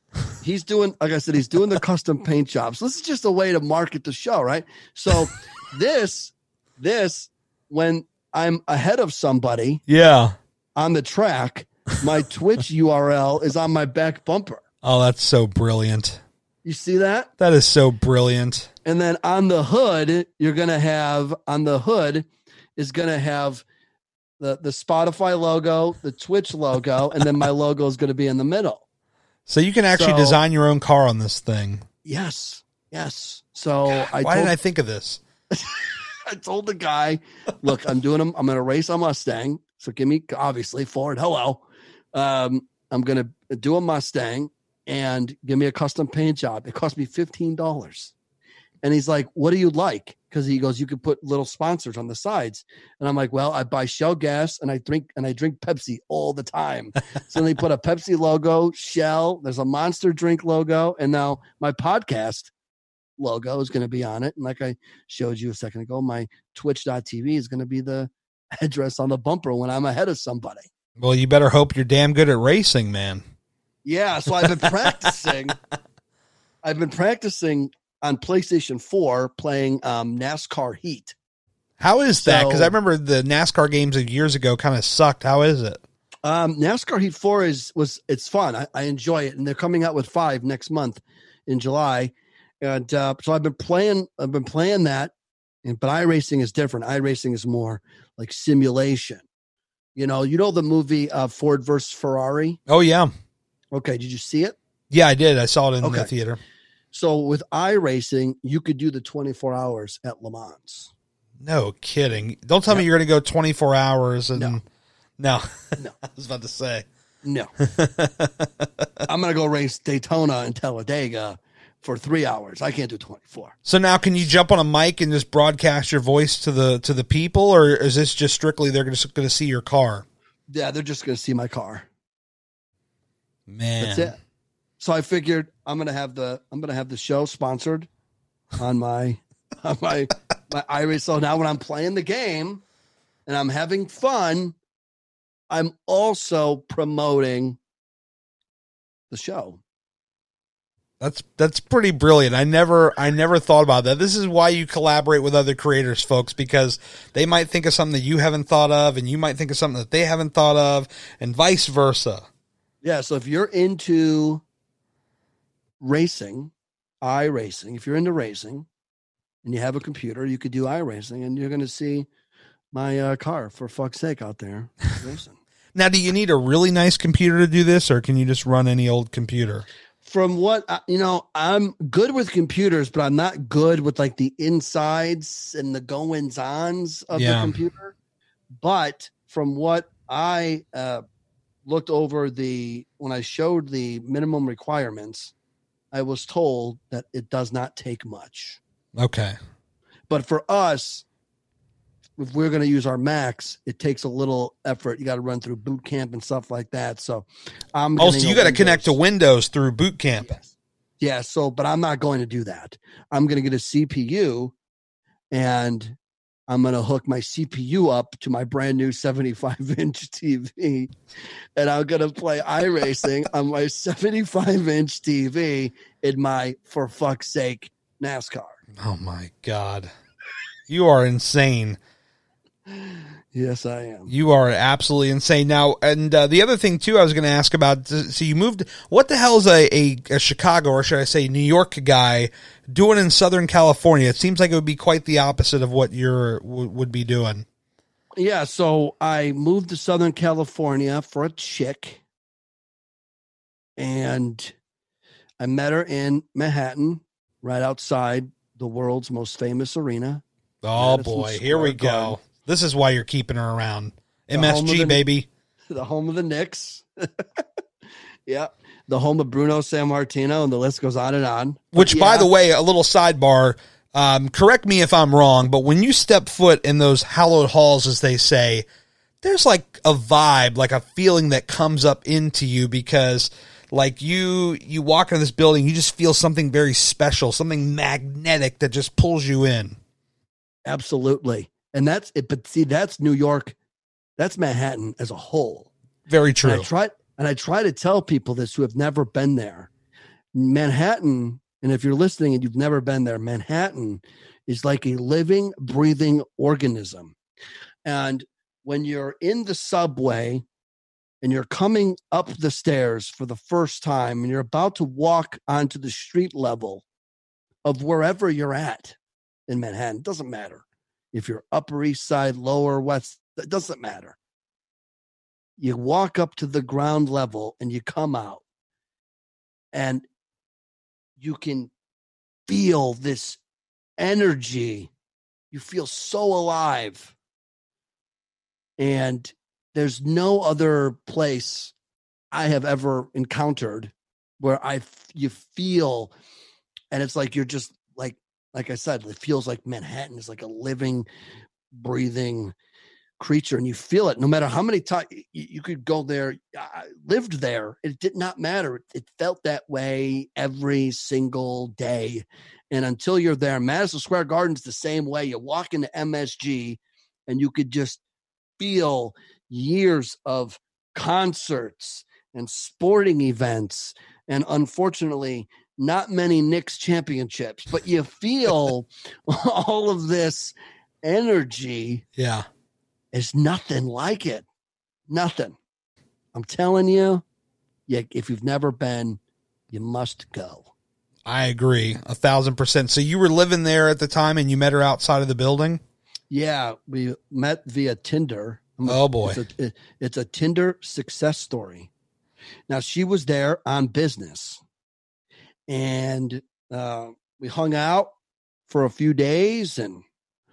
he's doing, like I said, he's doing the custom paint jobs. So this is just a way to market the show, right? So this, this, when I'm ahead of somebody, yeah, on the track, my Twitch U R L is on my back bumper. Oh, that's so brilliant. You see that? That is so brilliant. And then on the hood, you're going to have, on the hood is going to have the, the Spotify logo, the Twitch logo, and then my logo is going to be in the middle. So you can actually So- design your own car on this thing. Yes. Yes. So I Why told, didn't I think of this? I told the guy, look, I'm doing them. I'm going to race a Mustang. So give me, obviously, Ford. Hello. Um, I'm going to do a Mustang and give me a custom paint job. It cost me fifteen dollars. And he's like, what do you like? Because he goes, you could put little sponsors on the sides. And I'm like, well, I buy Shell gas and I drink and I drink Pepsi all the time. So they put a Pepsi logo, Shell, there's a Monster drink logo, and now my podcast logo is going to be on it. And like I showed you a second ago, my twitch dot t v is going to be the address on the bumper when I'm ahead of somebody. Well, you better hope you're damn good at racing, man. Yeah, so I've been practicing. I've been practicing on PlayStation four playing um, NASCAR Heat. How is that? Because So- I remember the NASCAR games of years ago kind of sucked. How is it? Um, NASCAR Heat four is was it's fun. I, I enjoy it, and they're coming out with five next month in July. And uh, so I've been playing. I've been playing that, and but iRacing is different. iRacing is more like simulation. You know, you know the movie uh, Ford versus Ferrari. Oh, yeah. Okay, did you see it? Yeah, I did. I saw it in Okay. the theater. So with iRacing, you could do the twenty-four hours at Le Mans. No kidding. Don't tell me No. you're going to go twenty-four hours. And No. No. No. I was about to say. No, I'm gonna go race Daytona and Talladega for three hours. I can't do twenty-four. So now can you jump on a mic and just broadcast your voice to the to the people, or is this just strictly they're just going to see your car? Yeah, they're just gonna see my car. Man. That's it. So I figured I'm gonna have the I'm gonna have the show sponsored on my on my my iRace. So now when I'm playing the game and I'm having fun, I'm also promoting the show. That's that's pretty brilliant. I never I never thought about that. This is why you collaborate with other creators, folks, because they might think of something that you haven't thought of, and you might think of something that they haven't thought of, and vice versa. Yeah. So if you're into racing, iRacing, if you're into racing and you have a computer, you could do iRacing, and you're going to see my uh, car, for fuck's sake, out there racing. Now, do you need a really nice computer to do this, or can you just run any old computer? From what I- you know, I'm good with computers, but I'm not good with like the insides and the goings ons of Yeah. the computer. But from what I uh, looked over the when I showed the minimum requirements, I was told that it does not take much. Okay. But for us, if we're going to use our Macs, it takes a little effort. You got to run through boot camp and stuff like that. So I'm Oh, so getting you a got to connect to Windows. Windows through Boot Camp. Yes. Yeah. So, but I'm not going to do that. I'm going to get a C P U and I'm going to hook my C P U up to my brand new seventy-five inch T V. And I'm going to play iRacing on my seventy-five inch T V in my, for fuck's sake, NASCAR. Oh my God. You are insane. Yes, I am. You are absolutely insane. Now, and uh, the other thing too, I was going to ask about. So you moved. What the hell is a, a, a Chicago, or should I say, New York guy doing in Southern California? It seems like it would be quite the opposite of what you're w- would be doing. Yeah, so I moved to Southern California for a chick, and I met her in Manhattan, right outside the world's most famous arena. Oh Madison boy, here we Square go. Garden. This is why you're keeping her around. The home of M S G, the- baby. The home of the Knicks. Yeah, the home of Bruno Sammartino, and the list goes on and on. But Which, by yeah, the way, a little sidebar. Um, correct me if I'm wrong, but when you step foot in those hallowed halls, as they say, there's like a vibe, like a feeling that comes up into you because, like you, you walk into this building, you just feel something very special, something magnetic that just pulls you in. absolutely, and that's it. But see, that's New York, that's Manhattan as a whole. Very And true. I try and I try to tell people this who have never been there Manhattan, and if you're listening and you've never been there, Manhattan is like a living, breathing organism. And when you're in the subway and you're coming up the stairs for the first time and you're about to walk onto the street level of wherever you're at in Manhattan, it doesn't matter if you're Upper East Side, Lower West, it doesn't matter. You walk up to the ground level and you come out and you can feel this energy. You feel so alive. And there's no other place I have ever encountered where I you feel, and it's like you're just like, like I said, it feels like Manhattan is like a living, breathing creature, and you feel it no matter how many times you, you could go there. I lived there. It did not matter. It felt that way every single day. And until you're there, Madison Square Garden's the same way. You walk into M S G and you could just feel years of concerts and sporting events. And unfortunately, not many Knicks championships, but you feel all of this energy. Yeah. There's nothing like it. Nothing. I'm telling you, yeah, if you've never been, you must go. I agree. A thousand percent. So you were living there at the time and you met her outside of the building? Yeah, we met via Tinder. Oh, boy. It's a, it's a Tinder success story. Now, she was there on business. And uh, we hung out for a few days, and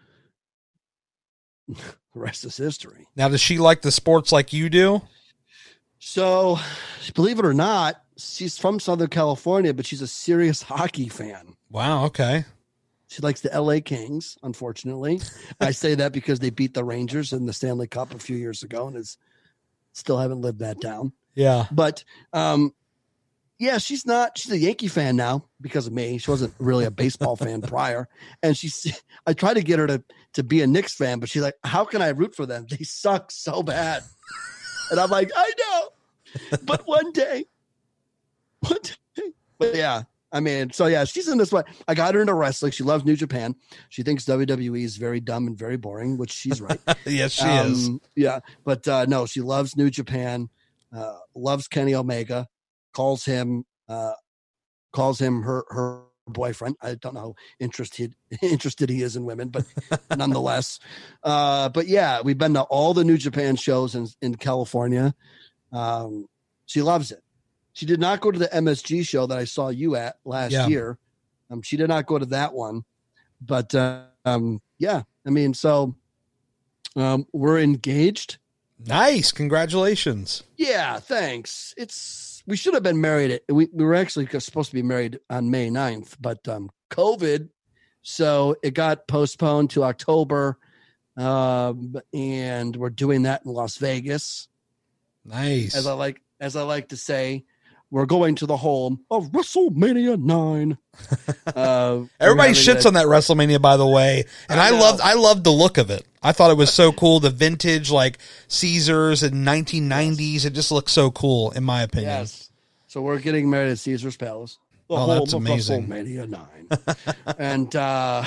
the rest is history. Now, does she like the sports like you do? So, believe it or not, she's from Southern California, but she's a serious hockey fan. Wow, okay. She likes the L A Kings, unfortunately. I say that because they beat the Rangers in the Stanley Cup a few years ago, and is still haven't lived that down. Yeah. But, um, yeah, she's not, she's a Yankee fan now because of me. She wasn't really a baseball fan prior. And she's, I tried to get her to, to be a Knicks fan, but she's like, how can I root for them? They suck so bad. And I'm like, I know, but one day, one day, but yeah, I mean, so yeah, she's in this way. I got her into wrestling. She loves New Japan. She thinks W W E is very dumb and very boring, which she's right. Yes, she um, is. Yeah. But uh, no, she loves New Japan, uh, loves Kenny Omega, calls him, uh, calls him her, her boyfriend. I don't know how interested, interested he is in women, but nonetheless. Uh, but yeah, we've been to all the New Japan shows in, in California. Um, she loves it. She did not go to the M S G show that I saw you at last Yeah. year. Um, she did not go to that one, but uh, um, yeah, I mean, so um, we're engaged. Nice. Congratulations. Yeah, thanks. It's we should have been married. At, we we were actually supposed to be married on May ninth, but um, COVID, so it got postponed to October, um, and we're doing that in Las Vegas. Nice. As I like, as I like to say. We're going to the home of WrestleMania nine. Uh, Everybody shits a, on that WrestleMania, by the way, and I, I loved. I loved the look of it. I thought it was so cool. The vintage, like Caesars in nineteen nineties, yes. It just looks so cool, in my opinion. Yes. So we're getting married at Caesar's Palace. The oh, home that's of amazing. WrestleMania nine, and uh,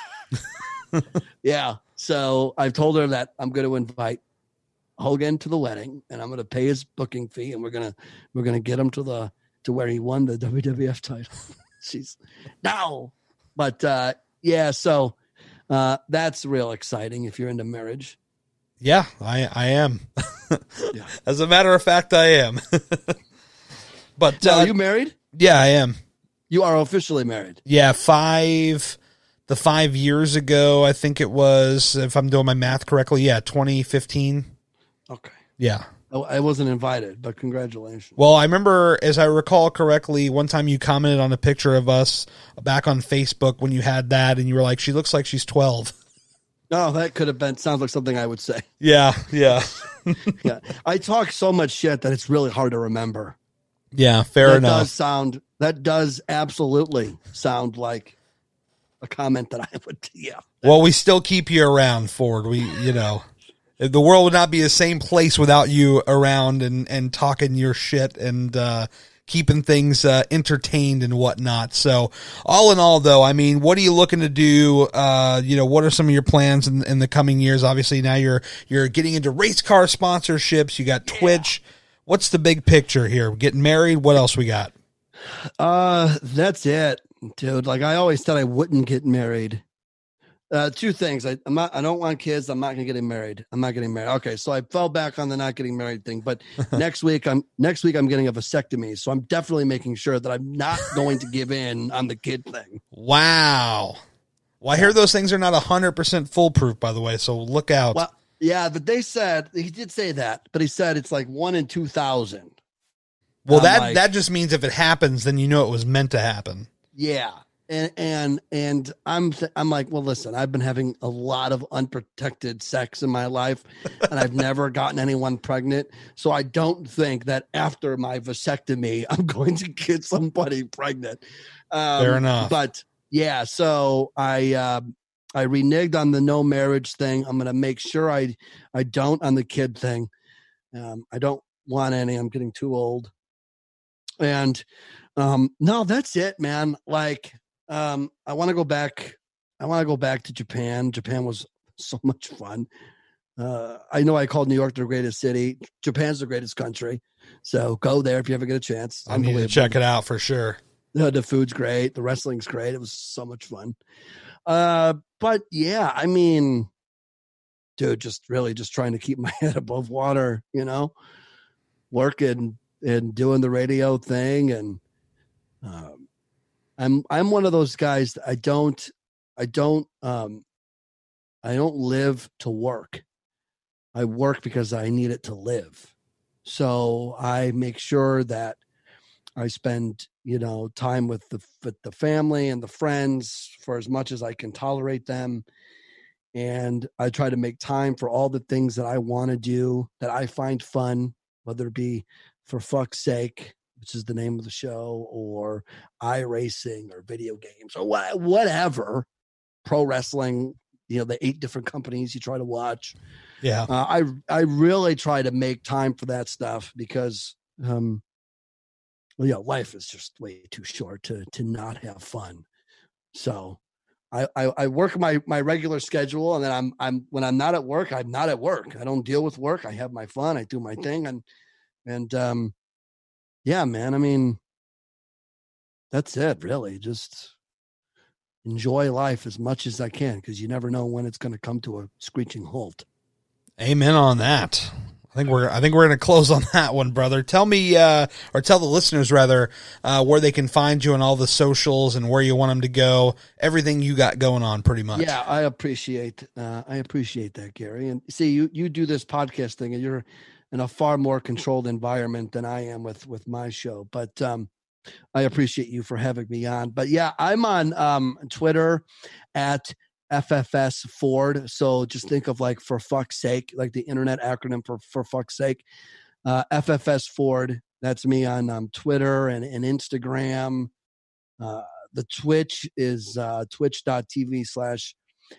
yeah. So I've told her that I'm going to invite Hogan to the wedding, and I'm going to pay his booking fee, and we're gonna we're gonna get him to the to where he won the W W F title. She's no, but uh, yeah, so uh, that's real exciting if you're into marriage. Yeah, I I am. Yeah. As a matter of fact, I am. But now, uh, are you married? Yeah, I am. You are officially married. Yeah, five. The five years ago, I think it was, if I'm doing my math correctly, yeah, twenty fifteen. Okay. Yeah. Oh, I wasn't invited, but congratulations. Well, I remember, as I recall correctly, one time you commented on a picture of us back on Facebook when you had that, and you were like, she looks like she's twelve. Oh, that could have been, sounds like something I would say. Yeah, yeah. Yeah. I talk so much shit that it's really hard to remember. Yeah, fair that enough. Does sound, that does absolutely sound like a comment that I would, yeah. Well, we still keep you around, Ford. We, you know. The world would not be the same place without you around and, and talking your shit and uh, keeping things uh, entertained and whatnot. So all in all, though, I mean, what are you looking to do? Uh, you know, what are some of your plans in, in the coming years? Obviously, now you're you're getting into race car sponsorships. You got Twitch. Yeah. What's the big picture here? Getting married. What else we got? Uh, that's it, dude. Like I always said, I wouldn't get married. Uh, two things. I, I'm not. I don't want kids. I'm not gonna get married. I'm not getting married. Okay, so I fell back on the not getting married thing. But next week, I'm next week I'm getting a vasectomy. So I'm definitely making sure that I'm not going to give in on the kid thing. Wow. Well, I hear those things are not a hundred percent foolproof, by the way. So look out. Well, yeah, but they said he did say that, but he said it's like one in two thousand. Well, I'm that like, that just means if it happens, then you know it was meant to happen. Yeah. And, and, and I'm, th- I'm like, well, listen, I've been having a lot of unprotected sex in my life and I've never gotten anyone pregnant. So I don't think that after my vasectomy, I'm going to get somebody pregnant. Um, Fair enough. But yeah, so I, uh, I reneged on the no marriage thing. I'm going to make sure I, I don't on the kid thing. Um, I don't want any, I'm getting too old. And, um, no, that's it, man. Like, Um, I want to go back. I want to go back to Japan. Japan was so much fun. Uh, I know I called New York the greatest city. Japan's the greatest country. So go there if you ever get a chance. I need to check it out for sure. Uh, the food's great. The wrestling's great. It was so much fun. Uh, but yeah, I mean, dude, just really just trying to keep my head above water, you know, working and doing the radio thing. And, um, I'm I'm one of those guys that I don't I don't um I don't live to work. I work because I need it to live. So I make sure that I spend, you know, time with the with the family and the friends for as much as I can tolerate them. And I try to make time for all the things that I want to do, that I find fun, whether it be for fuck's sake, which is the name of the show, or iRacing or video games or wh- whatever, pro wrestling, you know, the eight different companies you try to watch. Yeah. Uh, I, I really try to make time for that stuff because, um, well, yeah, life is just way too short to, to not have fun. So I, I, I work my, my regular schedule, and then I'm, I'm, when I'm not at work, I'm not at work. I don't deal with work. I have my fun. I do my thing. And, and, um, yeah, man. I mean, that's it, really. Just enjoy life as much as I can, because you never know when it's going to come to a screeching halt. Amen on that. I think we're I think we're going to close on that one, brother. Tell me, uh, or tell the listeners rather, uh, where they can find you on all the socials and where you want them to go. Everything you got going on, pretty much. Yeah, I appreciate uh, I appreciate that, Gary. And see, you you do this podcast thing, and you're in a far more controlled environment than I am with, with my show. But um, I appreciate you for having me on. But yeah, I'm on um, Twitter at F F S Ford. So just think of like for fuck's sake, like the internet acronym for, for fuck's sake, uh, F F S Ford. That's me on um, Twitter and, and Instagram. Uh, the Twitch is uh, twitch.tv slash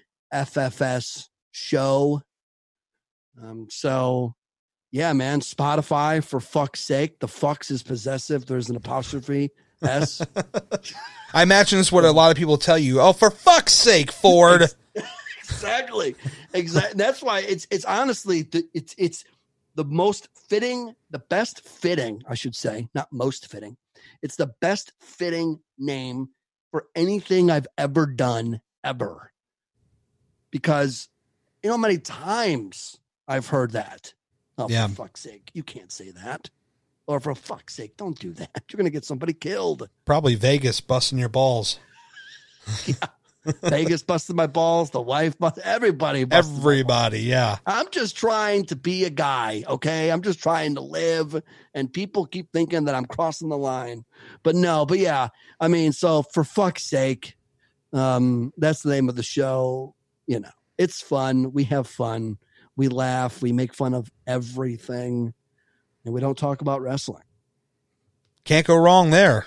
FFS show. Um, so, yeah, man, Spotify, for fuck's sake. The fucks is possessive. There's an apostrophe S. I imagine that's what a lot of people tell you. Oh, for fuck's sake, Ford. Exactly. Exactly. That's why it's it's honestly the, it's it's the most fitting, the best fitting, I should say, not most fitting. It's the best fitting name for anything I've ever done ever. Because you know how many times I've heard that. Oh, yeah. For fuck's sake, you can't say that. Or for fuck's sake, don't do that. You're going to get somebody killed. Probably Vegas busting your balls. Yeah. Vegas busted my balls. The wife busted. Everybody busted Everybody, yeah. I'm just trying to be a guy, okay? I'm just trying to live, and people keep thinking that I'm crossing the line. But no, but yeah, I mean, so for fuck's sake, um, that's the name of the show. You know, it's fun. We have fun. We laugh. We make fun of everything, and we don't talk about wrestling. Can't go wrong there.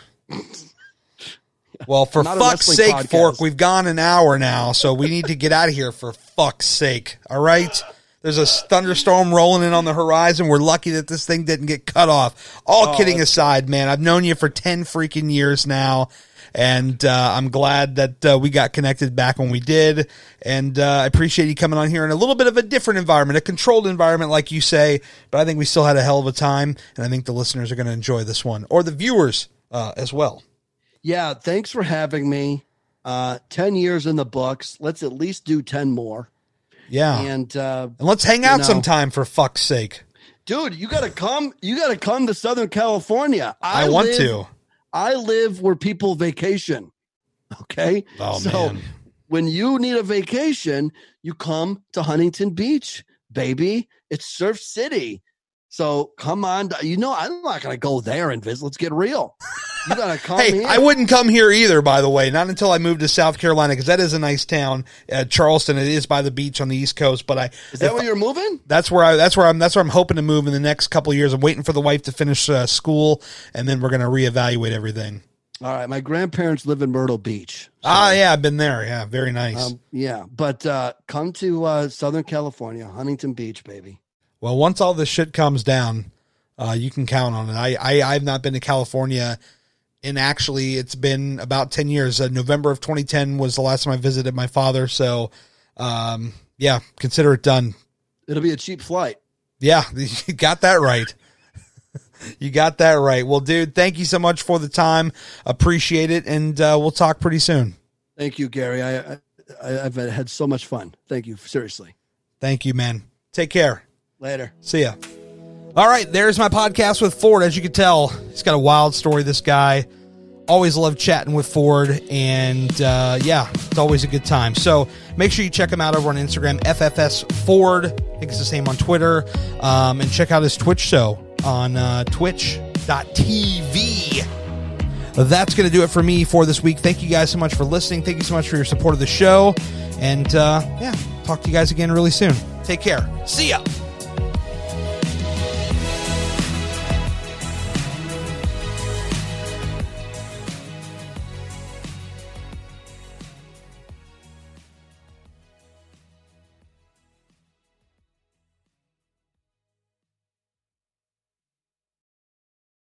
Well, for fuck's sake, podcast. Fork, we've gone an hour now, so we need to get out of here for fuck's sake. All right? There's a thunderstorm rolling in on the horizon. We're lucky that this thing didn't get cut off. All oh, kidding aside, man, I've known you for ten freaking years now, and uh, I'm glad that uh, we got connected back when we did, and uh, I appreciate you coming on here in a little bit of a different environment, a controlled environment, like you say, but I think we still had a hell of a time, and I think the listeners are going to enjoy this one, or the viewers uh, as well. Yeah, thanks for having me. Uh, ten years in the books. Let's at least do ten more. Yeah. And, uh, and let's hang out you know, sometime, for fuck's sake. Dude, you got to come. You got to come to Southern California. I, I want live, to. I live where people vacation. Okay. Oh, so man. When you need a vacation, you come to Huntington Beach, baby. It's Surf City. So come on. You know, I'm not going to go there and visit. Let's get real. You got to come Hey, here. I wouldn't come here either, by the way, not until I moved to South Carolina, because that is a nice town. Uh, Charleston, it is by the beach on the East Coast, but I Is that where you're moving? That's where I that's where I'm that's where I'm hoping to move in the next couple of years. I'm waiting for the wife to finish uh, school, and then we're going to reevaluate everything. All right, my grandparents live in Myrtle Beach. So, ah, yeah, I've been there. Yeah, very nice. Um, yeah, but uh, come to uh, Southern California, Huntington Beach, baby. Well, once all this shit comes down, uh, you can count on it. I, I I've not been to California. And actually, it's been about ten years. Uh, November of twenty ten was the last time I visited my father. So, um, yeah, consider it done. It'll be a cheap flight. Yeah, you got that right. You got that right. Well, dude, thank you so much for the time. Appreciate it. And uh, we'll talk pretty soon. Thank you, Gary. I, I, I've had so much fun. Thank you. Seriously. Thank you, man. Take care. Later. See ya. All right, there's my podcast with Ford. As you can tell, he's got a wild story, this guy. Always love chatting with Ford, and uh, yeah, it's always a good time. So make sure you check him out over on Instagram, F F S Ford. I think it's the same on Twitter. Um, and check out his Twitch show on uh, twitch dot t v. That's going to do it for me for this week. Thank you guys so much for listening. Thank you so much for your support of the show. And uh, yeah, talk to you guys again really soon. Take care. See ya.